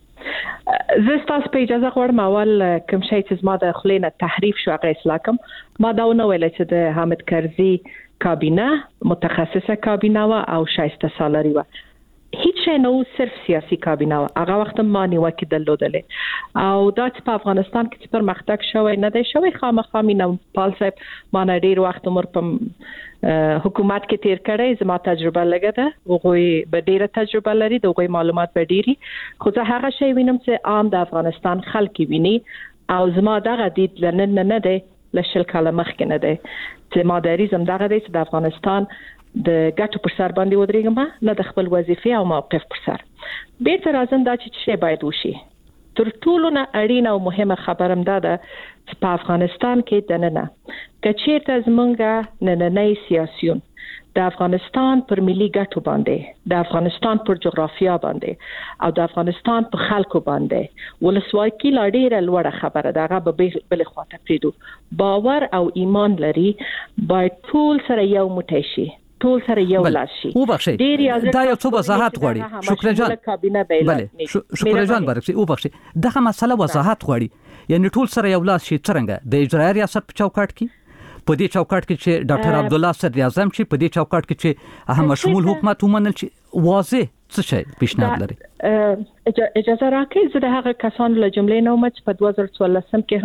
وبخښئ. زه تاسو په اجازه غواړم اول کوم شی چې زما د خلینه تحریف شو هغه اصلاح کوم. ما دا ونه ویل چې د حامد کرزي کابینه متخصصه کابینه و او شایسته سالاری و هیڅ شی نو صرف سیاسي کابینه و هغه وخت ما نیوکه درلودلې او دا چې په افغانستان کې پر مختک شوی نه دی شوی خامخا مینه پال صاحب ما نه ډیر وخت عمر په حکومت کې تیر کړی زما تجربه لګه ده وغوي به ډیره تجربه لري دغه معلومات به ډیری خو زه هغه شی وینم چې عام د افغانستان خلک ویني او زما دغه دید لنن نه دی لشل کاله مخکې نه دی چې ما دریزم دغه دی چې د افغانستان د ګټو پر سر باندې ودرېږم نه د خپل وظیفې او موقف پر سر. بیرته راځم دا چې څه باید وشي. تر ټولو نه اړینه او مهمه خبرم دا ده چې په افغانستان کې دننه کچېرته زمونږ نننۍ سیاسيون د افغانستان پر ملي ګټو باندې د افغانستان پر جغرافیا باندې او د افغانستان په خلکو باندې ولسواکي لا ډیره لوړه خبره ده هغه به بل خواته پریدو باور او ایمان لري باید ټول سره یو موټی شي ټول سره یو لاس شي. وبخښئ دا یو څه وضاحت غواړي. شکر جان بله شکر جان برکسي وبخښئ دغه مسله وضاحت غواړي یعنی ټول سره یو لاس شي څنګه د اجرایي ریاست په چوکاټ کې په دې چوکاټ کې چې ډاکټر عبد الله صدر اعظم چې په دې چوکاټ کې چې احمد شمول حکومت ومنل چې واضح څه شي پیشنهاد لري. اجازه راکړئ زه د هغه کسانو له جملې نه وم چې په دوه زره څوارلسم کې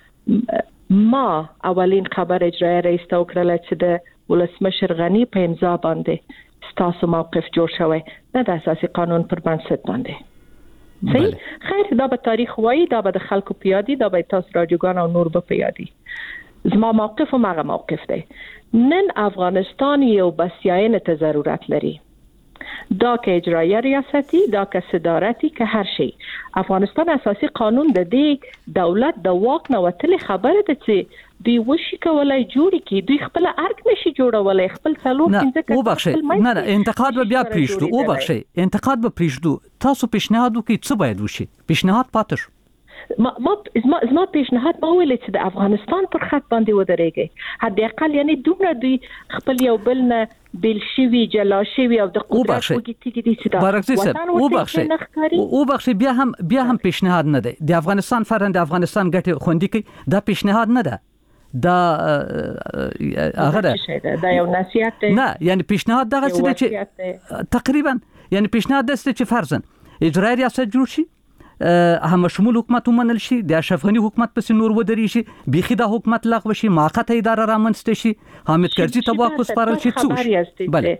هم ما اولین خبر اجرایي رئیس ته وکړل چې د ولسمشر غنی په امضا باندې ستاسو موقف جوړ شوی نه د اساسي قانون پر بنسټ باندې. صحیح خیر دا به تاریخ وایي دا به د خلکو پیادي دا به تاسو رادیوګان او نور به پیادي. زما موقف هم هغه موقف دی. نن افغانستان یو بسیاینه ته ضرورت لري دا که اجرایی ریاستی، دا که صدارتی، که هر شی. افغانستان اساسي قانون د دې دولت د واک نه وتل خبره ده چې دوی وشي کولای جوړ کی، دوی خپل ارګ نشي جوړولای، خپل څلور پنځه نه او بخښه نه نه انتقاد به بیا پریږدو او بخښه انتقاد به پریږدو. تاسو پیشنهاد وکړئ څه باید وشي؟ پیشنهاد پاتې شو. ما ما زما پیشنهاد ما ویل چې د افغانستان پر خط باندې ودرېږي، حد اقل یعنی دومره دوی خپل یو بل نه بیل شوی جلا شوی او د قدرت وګټي دي چې دا او بخښه او بخښه بیا هم بیا هم پیشنهاد نه دی د افغانستان فرهنګ د افغانستان ګټه خوندي کوي، دا پیشنهاد نه ده، دا هغه ده دا یو نصیحت دی. نه یعنی پیشنهاد دغه څه دی چې تقریبا یعنی پیشنهاد دسته چې فرضاً اجرایی ریاست جوړ شي، هم شمول حکومت ومنل شي، د اشرف غنی حکومت پس نور ودري شي، بيخي د حکومت لغوه شي، موقته اداره رامنځته شي، حامد کرزي ته واک وسپارل شي. څه بله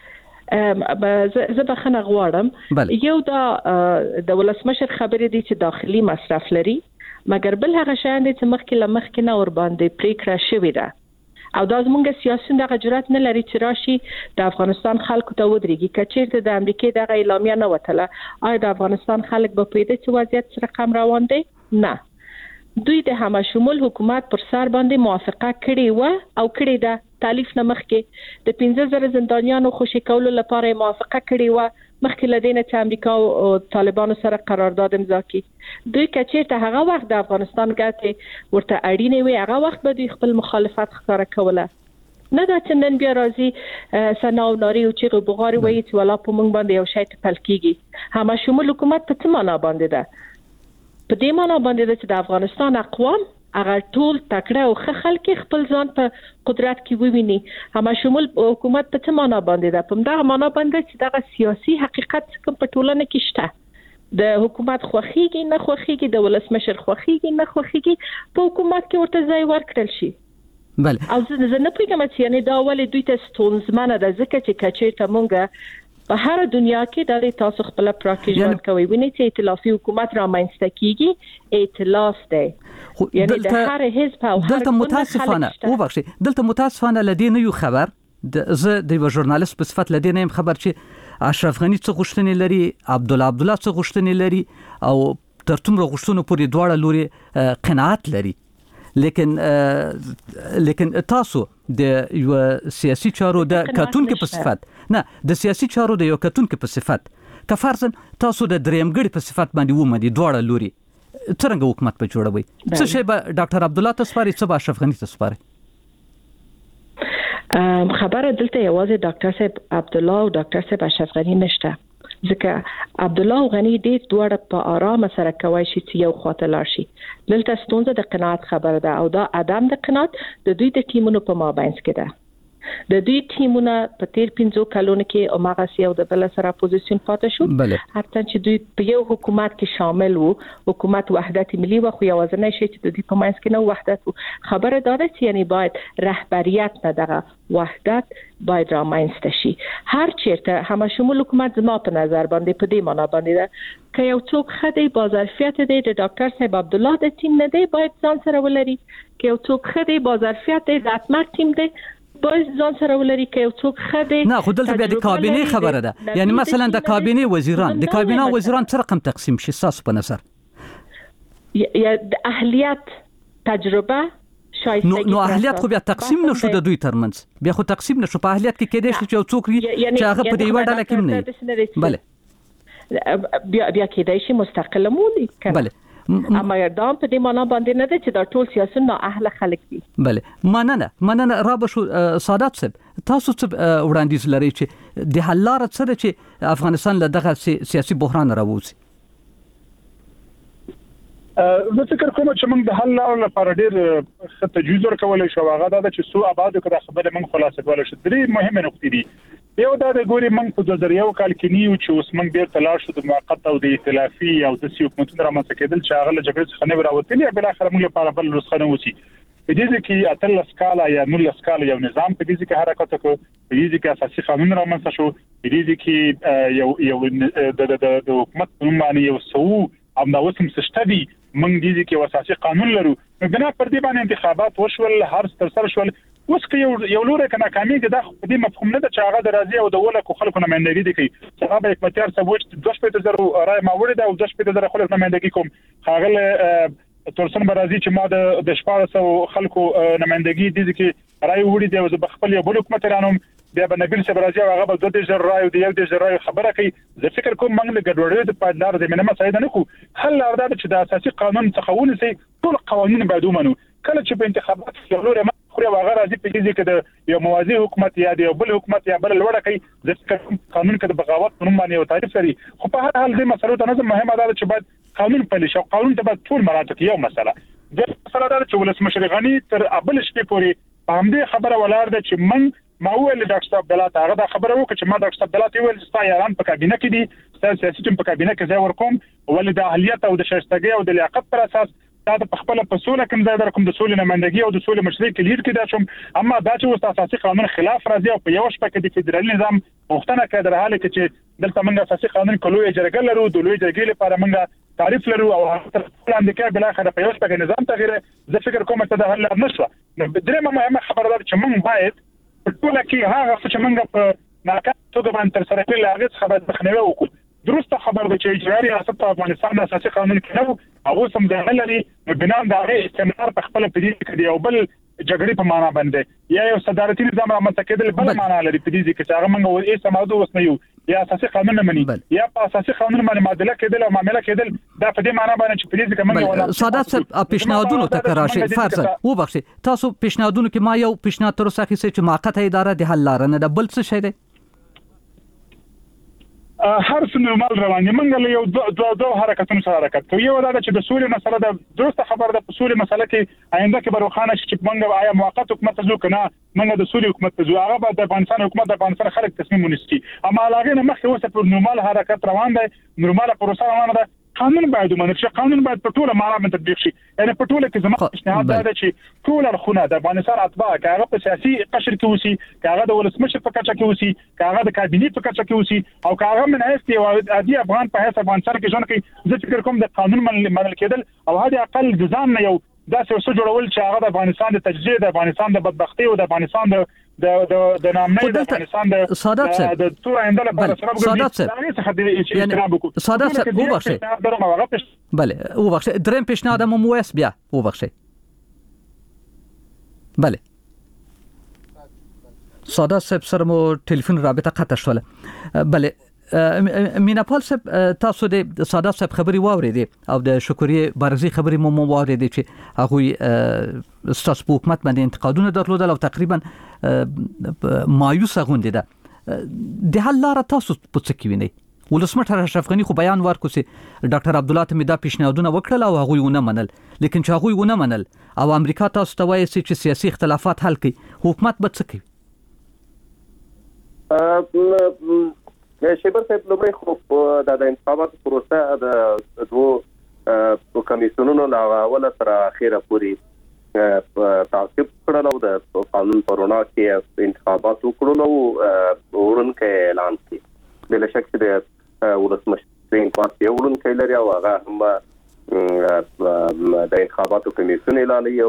زه بخنه غواړم یو دا د ولسمشر خبرې دي چې داخلي مصرف لري، مګر بل هغه شان دي چې مخکې لمخکې نه ور باندې پریکړه شوې ده او دا زمونږ سیاسيون دغه جرأت نه لري چې راشي د افغانستان خلکو ته ودرېږي. کچېرته د امریکای دغه اعلامیه نه وتله، آیا د افغانستان خلک به پیدا چې وضعیت سره کم روان دی؟ نه، دوی د همشمول حکومت پر سر باندې موافقه کړې و او کړې ده. تالیف نه مخکې د پنځه زره زندانیانو خوشي کولو لپاره موافقه کړې و، مخکې لدینه چې امریکا او طالبانو سره قرارداد امضا کړي. دوی کچېرته هغه وخت د افغانستان ګټې ورته اړینې وي، هغه وخت به دوی خپل مخالفت ښکاره کوله. نه دا چې نن بیا راځي سنا او ناري او چیغې بغاري وایي چې ولا په موږ باندې یو شی تپل کېږي. همشمول حکومت په څه معنا باندې ده؟ په دې معنا باندې ده چې د افغانستان اقوام هغه ټول تکړه او ښه خلک خپل ځان په قدرت کې وویني. همشمول حکومت په څه معنا باندې ده؟ په دغه معنا باندې چې دغه سیاسي حقیقت کوم په ټولنه کې شته، د حکومت خوخيږي نه خوخيږي، د ولسمشر خوخيږي نه خوخيږي، په حکومت کې ورته ځای ورکړل شي. بله او زه نه پوهیږم چې یعنی دا ولې دوی ته ستونزمنه ده، ځکه چې کچېرته مونږ په هر دنیا کې د تاسو خپل پراکټیس ژوند کوي، ویني چې ائتلافي حکومت رامنځته کیږي، ائتلاف دی. یعنی د هر حزب او هر دلته متاسفانه او بخښي دلته متاسفانه لدی نه یو خبر د زه د یو ژورنالیست په صفت لدی نه خبر چې اشرف غنی څه غوښتنې لري، عبد الله عبد الله څه غوښتنې لري او تر څومره غوښتنو پورې دواړه لوري قناعت لري. لیکن لیکن تاسو د یو سیاسي چارو د کتونکو په صفت نه د سیاسي چارو د یو کتونکو په صفت که فرضاً تاسو د درېمګړي په صفت باندې ومني دواړه لوري څنګه حکومت په جوړوي؟ څه شی به ډاکټر عبد الله تسپاري، څه به اشرف غنی تسپاري؟ خبره دلته یوازې ډاکټر صاحب عبد الله او ډاکټر صاحب اشرف غنی نشته، ځکه عبد الله غنی ډېر دوړه په آرام سره کوي چې یو خواته لاړ شي. دلته ستونزه د قناعت خبره ده او دا عدم د قناعت د دوی د ټیمونو په مابینځ کې ده. د دوی ټیمونه په تیر پنځو کلونو کې او ماغه سیاو د بل سره اپوزیشن پاتې شو، هرڅه چې دوی په یو حکومت کې شامل وو، حکومت وحدت ملي و خو یوازنی شي چې د دوی په منځ کې نو وحدت وو. خبره دا ده چې یعنی باید رهبریت نه دغه وحدت باید رامنځته شي. هر چیرته همشمول حکومت زما په نظر باندې په دې معنا باندې ده که یو څوک خدای با ظرفیت دی د ډاکټر صاحب عبد الله د ټیم نه دی باید ځان سره ولري، که یو څوک خدای با ظرفیت دی د اتمر ټیم دی باید ځان سره ولري، که یو څوک خدای نه خو دلته بیا د کابینه خبره ده. یعنی مثلا د کابینه وزیران د کابینه وزیران څه رقم تقسیم شي تاسو په نظر؟ یا د اهلیت تجربه نو نو اهلیت خو بیا تقسیم نشو د دوی ترمنځ، بیا خو تقسیم نشو په اهلیت کې کېدای شي چې یو څوک چې هغه په دې وړه لکه نه بله بیا بیا کېدای شي مستقل مولي کنه. بله اما یردان په دې معنا باندې نه ده چې دا ټول سیاسي نه اهل خلک دي. بله مننه مننه را به شو سادات صاحب، تاسو څه وړاندیز لرئ چې د حل لاره څه ده چې افغانستان له دغه سیاسي بحران راووځي؟ زه فکر کوم چې موږ د حل لارو لپاره ډېر ښه تجویز ورکولی شو، هغه دا ده چې څو ابعادو کې دا خبره موږ خلاصه کولی شو. درې مهمې نقطې دي. یو دا د ګوري موږ په دوه زره یو کال کې نیو چې اوس موږ بیرته لاړ شو د موقت او د ائتلافي او د سیاسي حکومتونو رامنځته کېدل چې هغه له جګړې څخه نه راوتلي، بل اخر موږ لپاره بل نسخه نه وسی. په دې کې اتلس کاله یا نولس کاله یو نظام په دې کې حرکت وکړ، په دې کې اساسي قانون رامنځته شو، په دې کې یو یو د د حکومت په معنی یو سو امدا وسم سشتبي موږ دې کې اساسي قانون لرو. بنا پر دې باندې انتخابات وشول، هر تر سره شول، اوس که یو یو لوري کنه کامیږي دا په دې مفهوم نه ده چې هغه د راضي او د ولکو خلکو نمائندګي دي کوي هغه به حکمتیار سبوت دوه شپږ زره رای ما وړي دا او دوه شپږ زره خلک نمائندګي کوم هغه ترڅن برازي چې ما د د شپږ سوه خلکو نمائندګي دي چې رای وړي دی او زه بخپل یو بل حکومت رانم بیا به نبیل سبرازي هغه به دوه زره رای او د یو زره رای خبره کوي زه فکر کوم موږ له ګډوډۍ د پادلار د منمه سايد نه کو حل لار دا چې د اساسي قانون څخه ونسي ټول قوانين باید ومنو کله چې په انتخابات کې یو لوري خو هغه راځي په دې کې د یو موازی حکومت یا د بل حکومت یا بل لوړه کوي ځکه قانون کې د بغاوت په نوم باندې یو تعریف لري خو په هر حال دې مسلو ته نظم مهمه ده چې باید قانون پلي شي قانون ته باید ټول مراتب یو مسله د مسله ده چې ولسمشر غنی تر ابل شپې پورې په همدې خبره ولاړ ده چې من ما ویل ډاکټر صاحب بلات هغه دا خبره وکړه چې ما ډاکټر صاحب بلات ویل چې تاسو یاران په کابینه کې دي سیاسي ټیم په کابینه کې ځای ورکوم ولې د اهلیت او د شایستګۍ او د لیاقت پر اساس دا د خپل په سوله کوم ځای درکوم د سولې نمائندګي او د سولې مشرۍ کې لید کې دا شوم اما دا چې وستا اساسي قانون خلاف راځي او په یو شپه کې د فدرالي نظام مختنه کړه در حاله کې چې دلته موږ اساسي قانون کلوې جرګه لرو د لوی جرګې لپاره موږ تعریف لرو او تر پلان د کې بل اخر په یو شپه کې نظام تغییر زه فکر کوم چې دا حل نشو درېمه مهمه خبره ده چې موږ باید په ټول کې هغه چې موږ په ناکام توګه باندې تر سره کړل هغه خبره مخنیوي وکړو درسته خبر ده چې اجرایی ریاست په افغانستان د اساسي قانون کې نو هغه سم د لري بنا د هغه استعمار په خپل پدې کې دی او بل جګړې په معنا باندې یا یو صدارتي نظام رامنځته کېدل بل معنا لري په دې کې چې هغه موږ یې سمادو وسنه یو یا اساسي قانون نه مني یا په اساسي قانون باندې معادله کېدل او معاملې کېدل دا په دې معنا باندې چې په دې کې موږ ولا سادات صاحب پیشنهادونو ته راشي فرض و بخشي تاسو پیشنهادونو کې ما یو پیشنهاد تر اوسه کې چې موقته اداره د حل لار نه ده بل څه شي دی هر څه نورمال روان دي موږ له یو دوه دوه حرکتونو سره حرکت کوي یو دا چې د سولې مسله ده درسته خبر ده په سولې مسله کې آینده کې بروخانه چې موږ آیا موقت حکومت ته ځو کنه موږ د سولې حکومت ته ځو هغه به د افغانستان حکومت د افغانستان خلک تصمیم ونیسي اما هغه نه مخکې اوسه په نورمال حرکت روان دی نورمال پروسه روانه ده قانون باید ومنل شي قانون باید په ټوله معنا باندې تطبیق شي یعنی په ټوله کې زموږ پیشنهاد دا چې ټول اړخونه د افغانستان اتباع کاغه په سیاسي قشر کې وسی کاغه د ولسمشر په کچه کې وسی کاغه د کابینې په کچه کې وسی او کاغه من هیڅ یو عادي افغان په هیڅ افغانستان کې ژوند کوي زه فکر کوم د قانون منل کېدل او هدا اقل د ځان نه یو داسې څه جوړول چې هغه د افغانستان د تجزیه د افغانستان د بدبختی او د افغانستان د د د د نامنۍ د افغانستان د سادات صاحب د تور آینده لپاره سبب سادات صاحب سادات صاحب وبخښه بله وبخښه دریم پیشنهاد مو موس بیا وبخښه بله سادات صاحب سره مو ټلیفون رابطه قطع شوله بله میناپال صاحب تاسو د سادات صاحب خبري واورېدې او د شکرې بارزي خبري مو واورېدې چې هغه ستاسو په حکومت باندې انتقادونه درلودل او تقریبا مایوسه غونډه ده د حل لار تاسو په څه کې وینئ ولسمشر اشرف غنی خو بیان ورکړ چې ډاکټر عبدالله ته دا پیشنهادونه وکړل او هغه ونه منل لیکن چې هغه ونه منل او امریکا تاسو ته وایي چې سیاسي اختلافات حل کړي حکومت به څه کوي شیبر صاحب لومړی خو د انتخاباتو پروسه د دوه کمیسیونونو له اوله تر اخره پورې تعقیب کړل او د قانون پر وړاندې کې انتخابات وکړل او ورونکي اعلان کړ بل شک چې ولسمشر پارټي ورونکي لري او هغه هم د انتخاباتو کمیسیون اعلان یو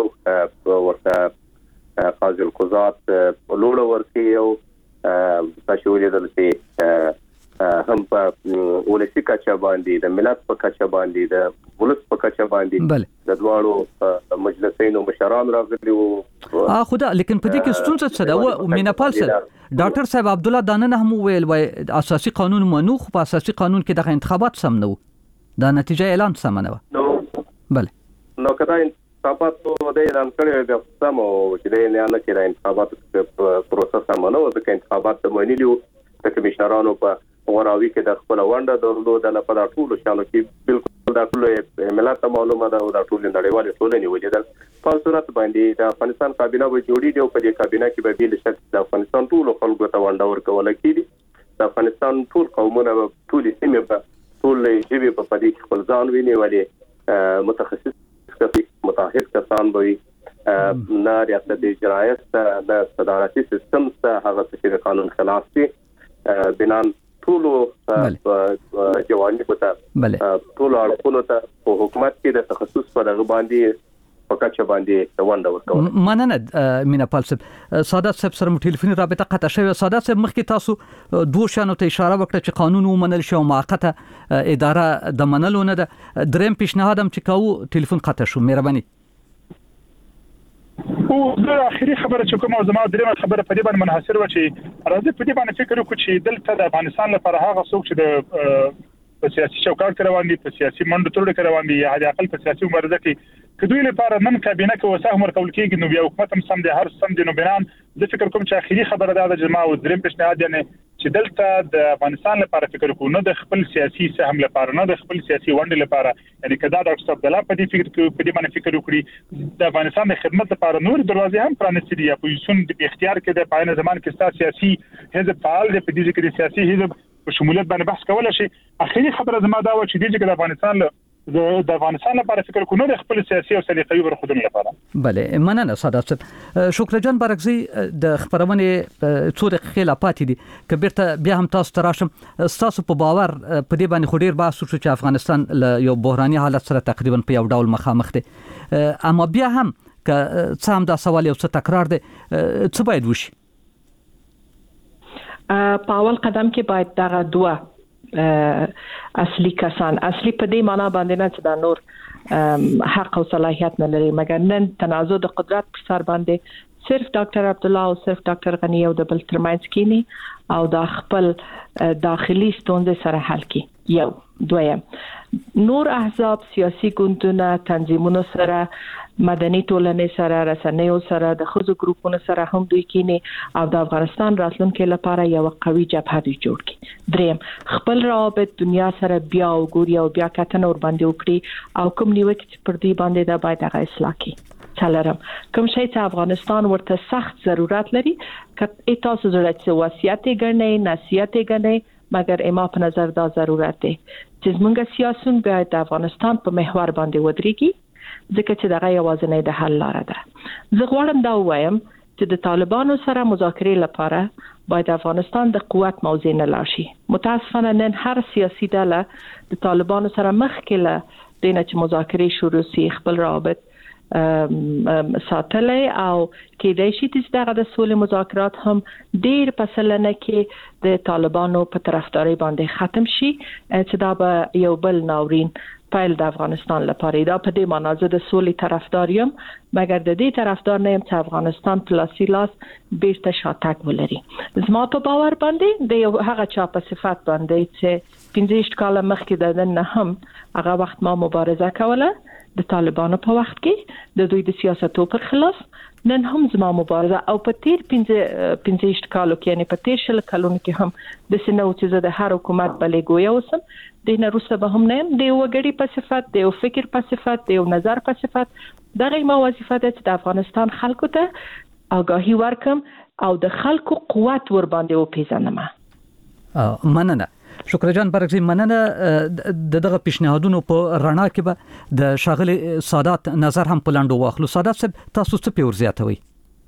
ورته قاضي القضات لوړ ورکي او تاسو ولیدل چې هم په ولسی کچا باندې د ملت په کچا باندې د ولس په کچا باندې د دواړو مجلسینو مشران راغلي او اه خدا لیکن په دې کې ستونزه څه ده او میناپال صاحب ډاکټر صاحب عبدالله دانه هم ویل وای اساسي قانون منوخ په اساسي قانون کې د انتخابات سم نه دا نتیجه اعلان سم نه و بله نو کدا انتخابات د اعلان کړي د سم او چې نه نه کړي انتخابات پروسس سم نه و د انتخابات د مونیلو د کمیشنرانو په وراوي کې د خپل وانډه درلود د په ټولو شانو کې بالکل د ټولو ملت معلومه ده او د ټولو نړیوالې ټولنې ولیدل په صورت باندې د افغانستان کابینه به جوړی دی او په دې کابینه کې به بیل شک د افغانستان ټولو خلکو ته وانډه ورکول کېږي د افغانستان ټول قومونه ټول سیمې په ټول ژبه په پدې خپل ځان ویني ولې متخصص کسي متاهل کسان به نه ریاست اجرایت د صدارتي سیستم څخه هغه چې قانون خلاف دي بنان ټولو جوانب ته ټولو اړخونو ته په حکومت کې د تخصص په دغه باندې په کچه باندې ونډه ورکول. مننه مینا پال صاحب. سادات صاحب سره ټلیفوني رابطه قطع شوه. سادات صاحب مخکې تاسو دوه شانو ته اشاره وکړه چې قانون ومنل شو موقته اداره د منلو نه ده. دریم پیشنهاد هم چې کاوه ټلیفون قطع شو. مهرباني. او د اخیری خبره چې کومه زما درېمه خبره په دې باندې منحصر و چې راځي په دې باندې فکر وکړو چې دلته د افغانستان لپاره هغه څوک چې د په سیاسي چوکاټ کې روان دي، په سیاسي منډو ترړو کې روان دي، یا د اقل په سیاسي مبارزه کې کدوې لپاره نن کابینه کې وسه مرکول کېږي نو بیا حکومت هم سم دي هر سم دي. نو بنان د فکر کوم چې اخیری خبره دا د جما او دریم پیشنهاد یعنی چې دلته د افغانستان لپاره فکر کوو، نه د خپل سیاسي سهم لپاره، نه د خپل سیاسي ونډې لپاره. یعنی کدا د ډاکټر عبد الله په دې فکر کې په دې باندې فکر وکړي د افغانستان د خدمت لپاره نور دروازې هم پرانستې دي. اپوزیشن د اختیار کې د پاینه زمان کې ستاسو سیاسي حزب فعال دی، په دې کې د سیاسي حزب په شمولیت باندې بحث کول شي. اخیری خبره زما دا و چې دې کې د افغانستان له د افغانستان لپاره فکر کوو، نه د خپل سیاسي او سلیقې ورخدون لپاره. بله مننه سادات صاحب. شکر جان بارکزی د خبرونه څو دقیقې لا پاتې دي که بیرته بیا هم تاسو تراشم. تاسو په باور په دې باندې خو ډیر بحث وشو چې افغانستان له یو بحراني حالت سره تقریبا په یو ډول مخامخ دی، اما بیا هم که څه هم دا سوال یو څه تکرار دی، څه باید وشي؟ په اول قدم کې باید دغه دوه اصلي کسان، اصلي په دې معنا باندې نه چې دا نور حق او صلاحیت نه لري، مګر نن تنازع د قدرت پر سر باندې صرف ډاکټر عبد الله او صرف ډاکټر غنی او د بل ترمنځ کینی او د خپل داخلي ستونزې سره حل کی. یو دویم نور احزاب، سیاسي ګوندونه، تنظیمونو سره، مدني ټولنې سره، رسنیو سره، د خزو ګروپونو سره هم دوی کینی او د افغانستان راتلونکي لپاره یو قوي جبهه دوی جوړ کړي. دریم خپل روابط دنیا سره بیا وګوري او بیا کتنه ور باندې وکړي او کوم نیوکه چې پر دې باندې دا باید هغه اصلاح کړي. څلورم کوم شی چې افغانستان ورته سخت ضرورت لري، که تاسو ضرورت څه وصیت غنئ، نصیحت غنئ، مګر اما په نظر دا ضرورت دی چې موږ سیاسيون باید د افغانستان په محور باندې ودرېږي، ځکه چې دغه یوازینی د حل لار ده. زه غواړم دا وایم چې د طالبانو سره مذاکرې لپاره باید افغانستان د قوت موضوع نه لاشي. متاسفانه نن هر سیاسي ډله د طالبانو سره مخکې له دینه چې مذاکرې شروع شي خپل روابط ساتلې او کېدای شي چې دغه د سولې مذاکرات هم ډېر په سلنه کې د طالبانو په طرفداري باندې ختم شي، چې دا به یو بل ناورین پیل د افغانستان لپاره. دا په دې معنی زه د سولې طرفدار یم، مګر د دې طرفدار نه یم چې افغانستان پلاسي لاس بیرته شاتګ ولري. زما په باور باندې د یو هغه چا په صفات باندې چې پنځه ویشت کاله مخکې د نه هم هغه وخت ما مبارزه کوله د طالبانو په وخت کې د دوی د سیاستو پر خلاف، نن هم زما مبارزه او په تیر پنځه پنځه ویشت کالو کې یعنی په تیر شل کلونو کې هم د سينو چې زه د هر حکومت بلې ګویا اوسم د نه روسه به هم نه د وګړي په صفت، د فکر په صفت، د نظر په صفت. دغه ما وظیفه ده چې د افغانستان خلکو ته آگاهی ورکم او د خلکو قوت ور باندې وپیژنم. مننه شکر جان برکزی. مننه د دغه پیشنهادونو په رڼا کې به د شاغلي سادات نظر هم پلاندو واخلو. سادات صاحب تاسو څه پیور زیاتوي؟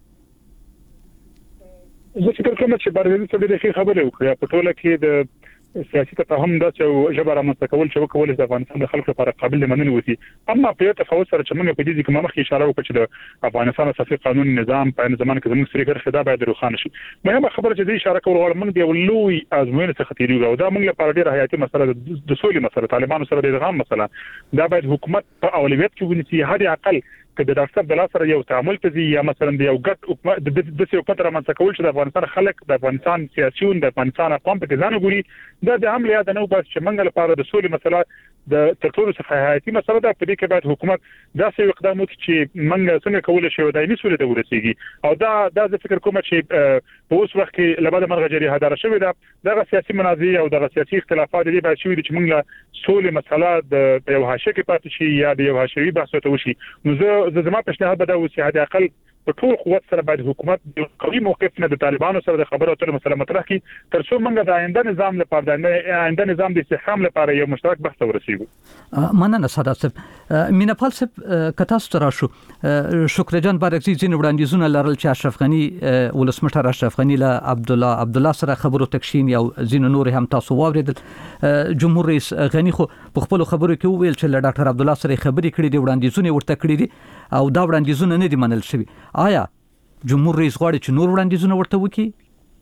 زه فکر کوم چې برګزی څه ډېرې خبرې وکړه په ټوله کې د سیاسي تفاهم د چې جبر رامنځته کول چې وکول د افغانستان د خلکو لپاره قابل مننه وسی. اما په تفاوت سره چې موږ په دې کې مخکې اشاره وکړه چې د افغانستان اساسي قانون نظام په زمانه کې زموږ سره کرخه دا باید روښانه شي. مهمه خبره چې دې اشاره کول غواړم موږ د لوی ازموینې څخه تیریږو او دا موږ لپاره ډېره حیاتي مسله د سولې مسله، طالبانو سره د ادغام مسله، دا باید حکومت په اولویت کې ونیسي. هر اقل که د ډاکټر عبد الله سره یو تعامل کوي یا مثلا د یو ګډ حکومت د د یو قطر رامنځته کول چې د افغانستان خلک، د افغانستان سیاسيون، د افغانستان اقوام په ځان وګوري، دا د عمل یاد نه وبس چې منګل لپاره د سولې مسله د ترټولو څخه حیاتي مسله ده. په دې کې باید حکومت داسې اقدام وکړي چې منګل څنګه کولای شي دایمي سولې ته ورسیږي. او دا د فکر کوم چې په اوس وخت کې لباده مرغه جری هدار شوی ده، دغه سیاسي منازع او دغه سیاسي اختلافات دي باید شوی چې منګل سولې مسله د یو حاشیه کې پاتې شي یا د یو حاشیوي بحث ته وشي. نو زه زما پیشنهاد به دا وسی حد اقل په ټول قوت سره باید حکومت د قوي موقف نه د طالبانو سره د خبرو اترو مسله مطرح کړي تر څو موږ د آینده نظام لپاره د آینده نظام د استحکام لپاره یو مشترک بحث ورسېږو. مننه سادات صاحب. میناپال صاحب کتا سترا شو شکر جان بارکزي ځین وړاندیزونه لرل چې اشرف غنی ولسمشر اشرف غنی له عبد الله عبد الله سره خبرو تکشین یو ځین نور هم تاسو واوریدل. جمهور رئیس غنی خو په خپل خبرو کې ویل چې له ډاکټر عبد الله سره خبرې کړې دي وړاندیزونه ورته کړې دي او دا وړاندیزونه نه دي منل شوی. آیا جمهور رئیس غواړي چې نور وړاندیزونه ورته وکړي؟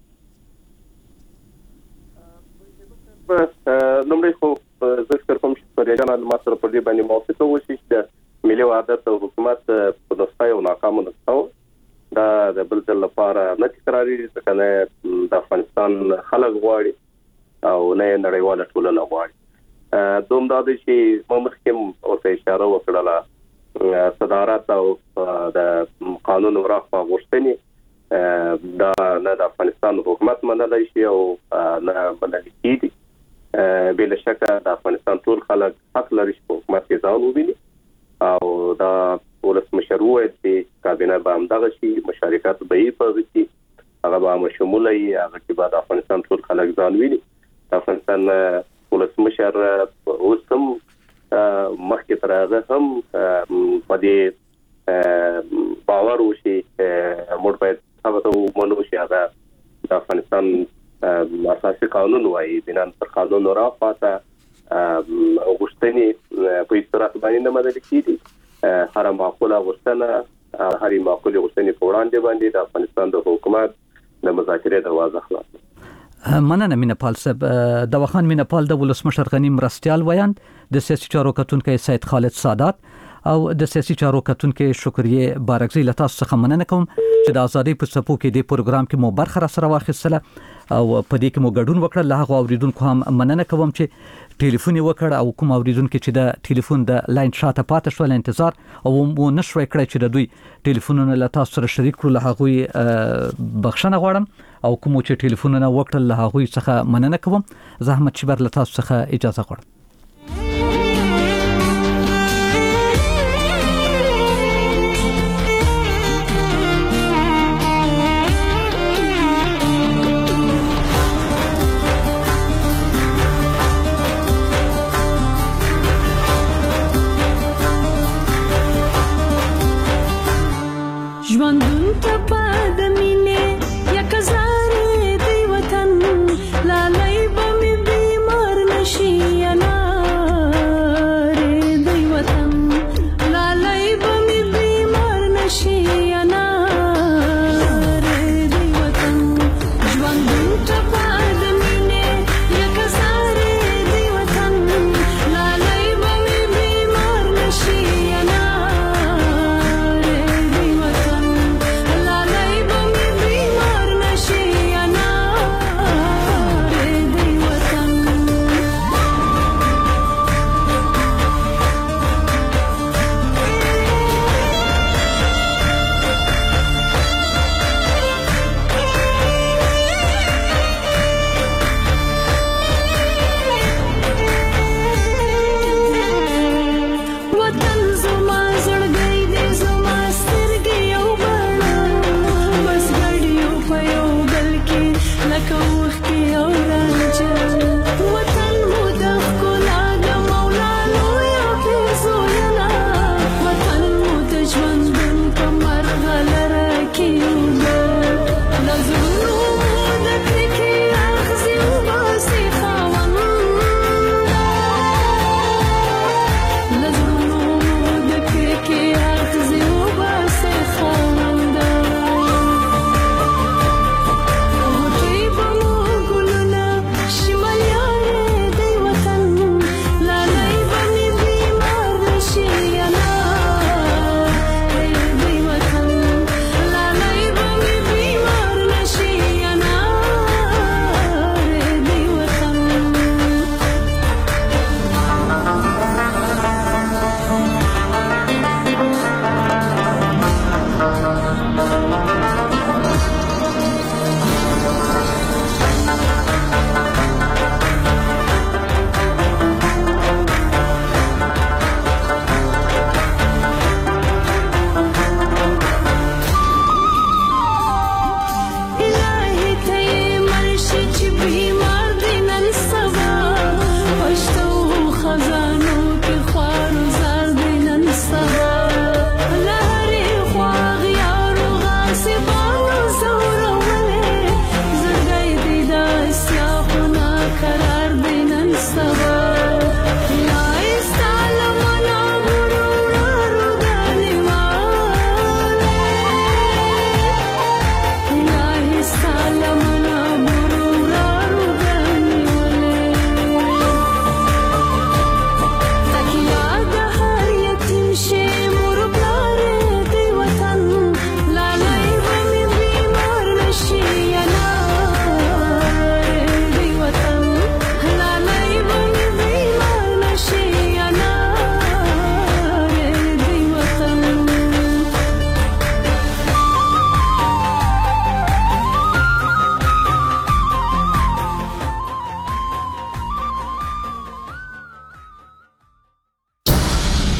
نومړی خو زه فکر کوم چې پرېجان ما سره په دې باندې موافق وشي چې د ملي وحدت او حکومت په نسخه او ناکامه نسخه دا د بل ځل لپاره نه تکرارېږي ځکه نه د افغانستان خلک غواړي او نه نړیواله ټولنه غواړي. دوم دا دی چې ما مخکې ورته اشاره وکړله صدارت او د قانون ورغه غوښتنې دا نه د افغانستان حکومت منلای شي او نه منل کېږي. بل شک د افغانستان ټول خلک حق لري چې په حکومت کې ځان وویني او دا ولسمشر وایي چې کابینه به همدغه شي مشارکت به یې په وکړي هغه به مشموله وي هغه کې به د افغانستان ټول خلک ځان ویني. د افغانستان ولسمشر اوس هم مخکې تر هغه هم په دې باور وشي موږ باید هغه ته ومنو چې هغه د افغانستان اساسي قانون وایي بنان پر قانون راپاته غوښتنې په استرات باندې نه منل کېږي. هر معقوله غوښتنه هر معقوله غوښتنې په وړاندې باندې د افغانستان د حکومت د مذاکرې دروازه خلاصه. مننه میناپال صاحب. دواخان میناپال د ولسمشر غنی مرستيال ویاند د سیاسي چارو کتونکو سید خالد سادات او د سیاسي چارو کتونکو شکریه بارکزي لتا څخه مننه کوم چې د ازادي په صفو کې د پروګرام کې مو برخه را سره واخیستله او په دې کې مو ګډون وکړل. له هغه اوریدونکو هم مننه کوم چې ټلیفون وکړ او کوم اوریدونکو چې د ټلیفون د لاین شاته پاتې شو انتظار او مو نشوي کړی چې د دوی ټلیفونونه لتا سره شریک کړو. له هغه بخښنه غواړم او کوم چې ټلیفونونه وکړل له هغه څخه مننه کوم. زحمت شبر لتا څخه اجازه غواړم.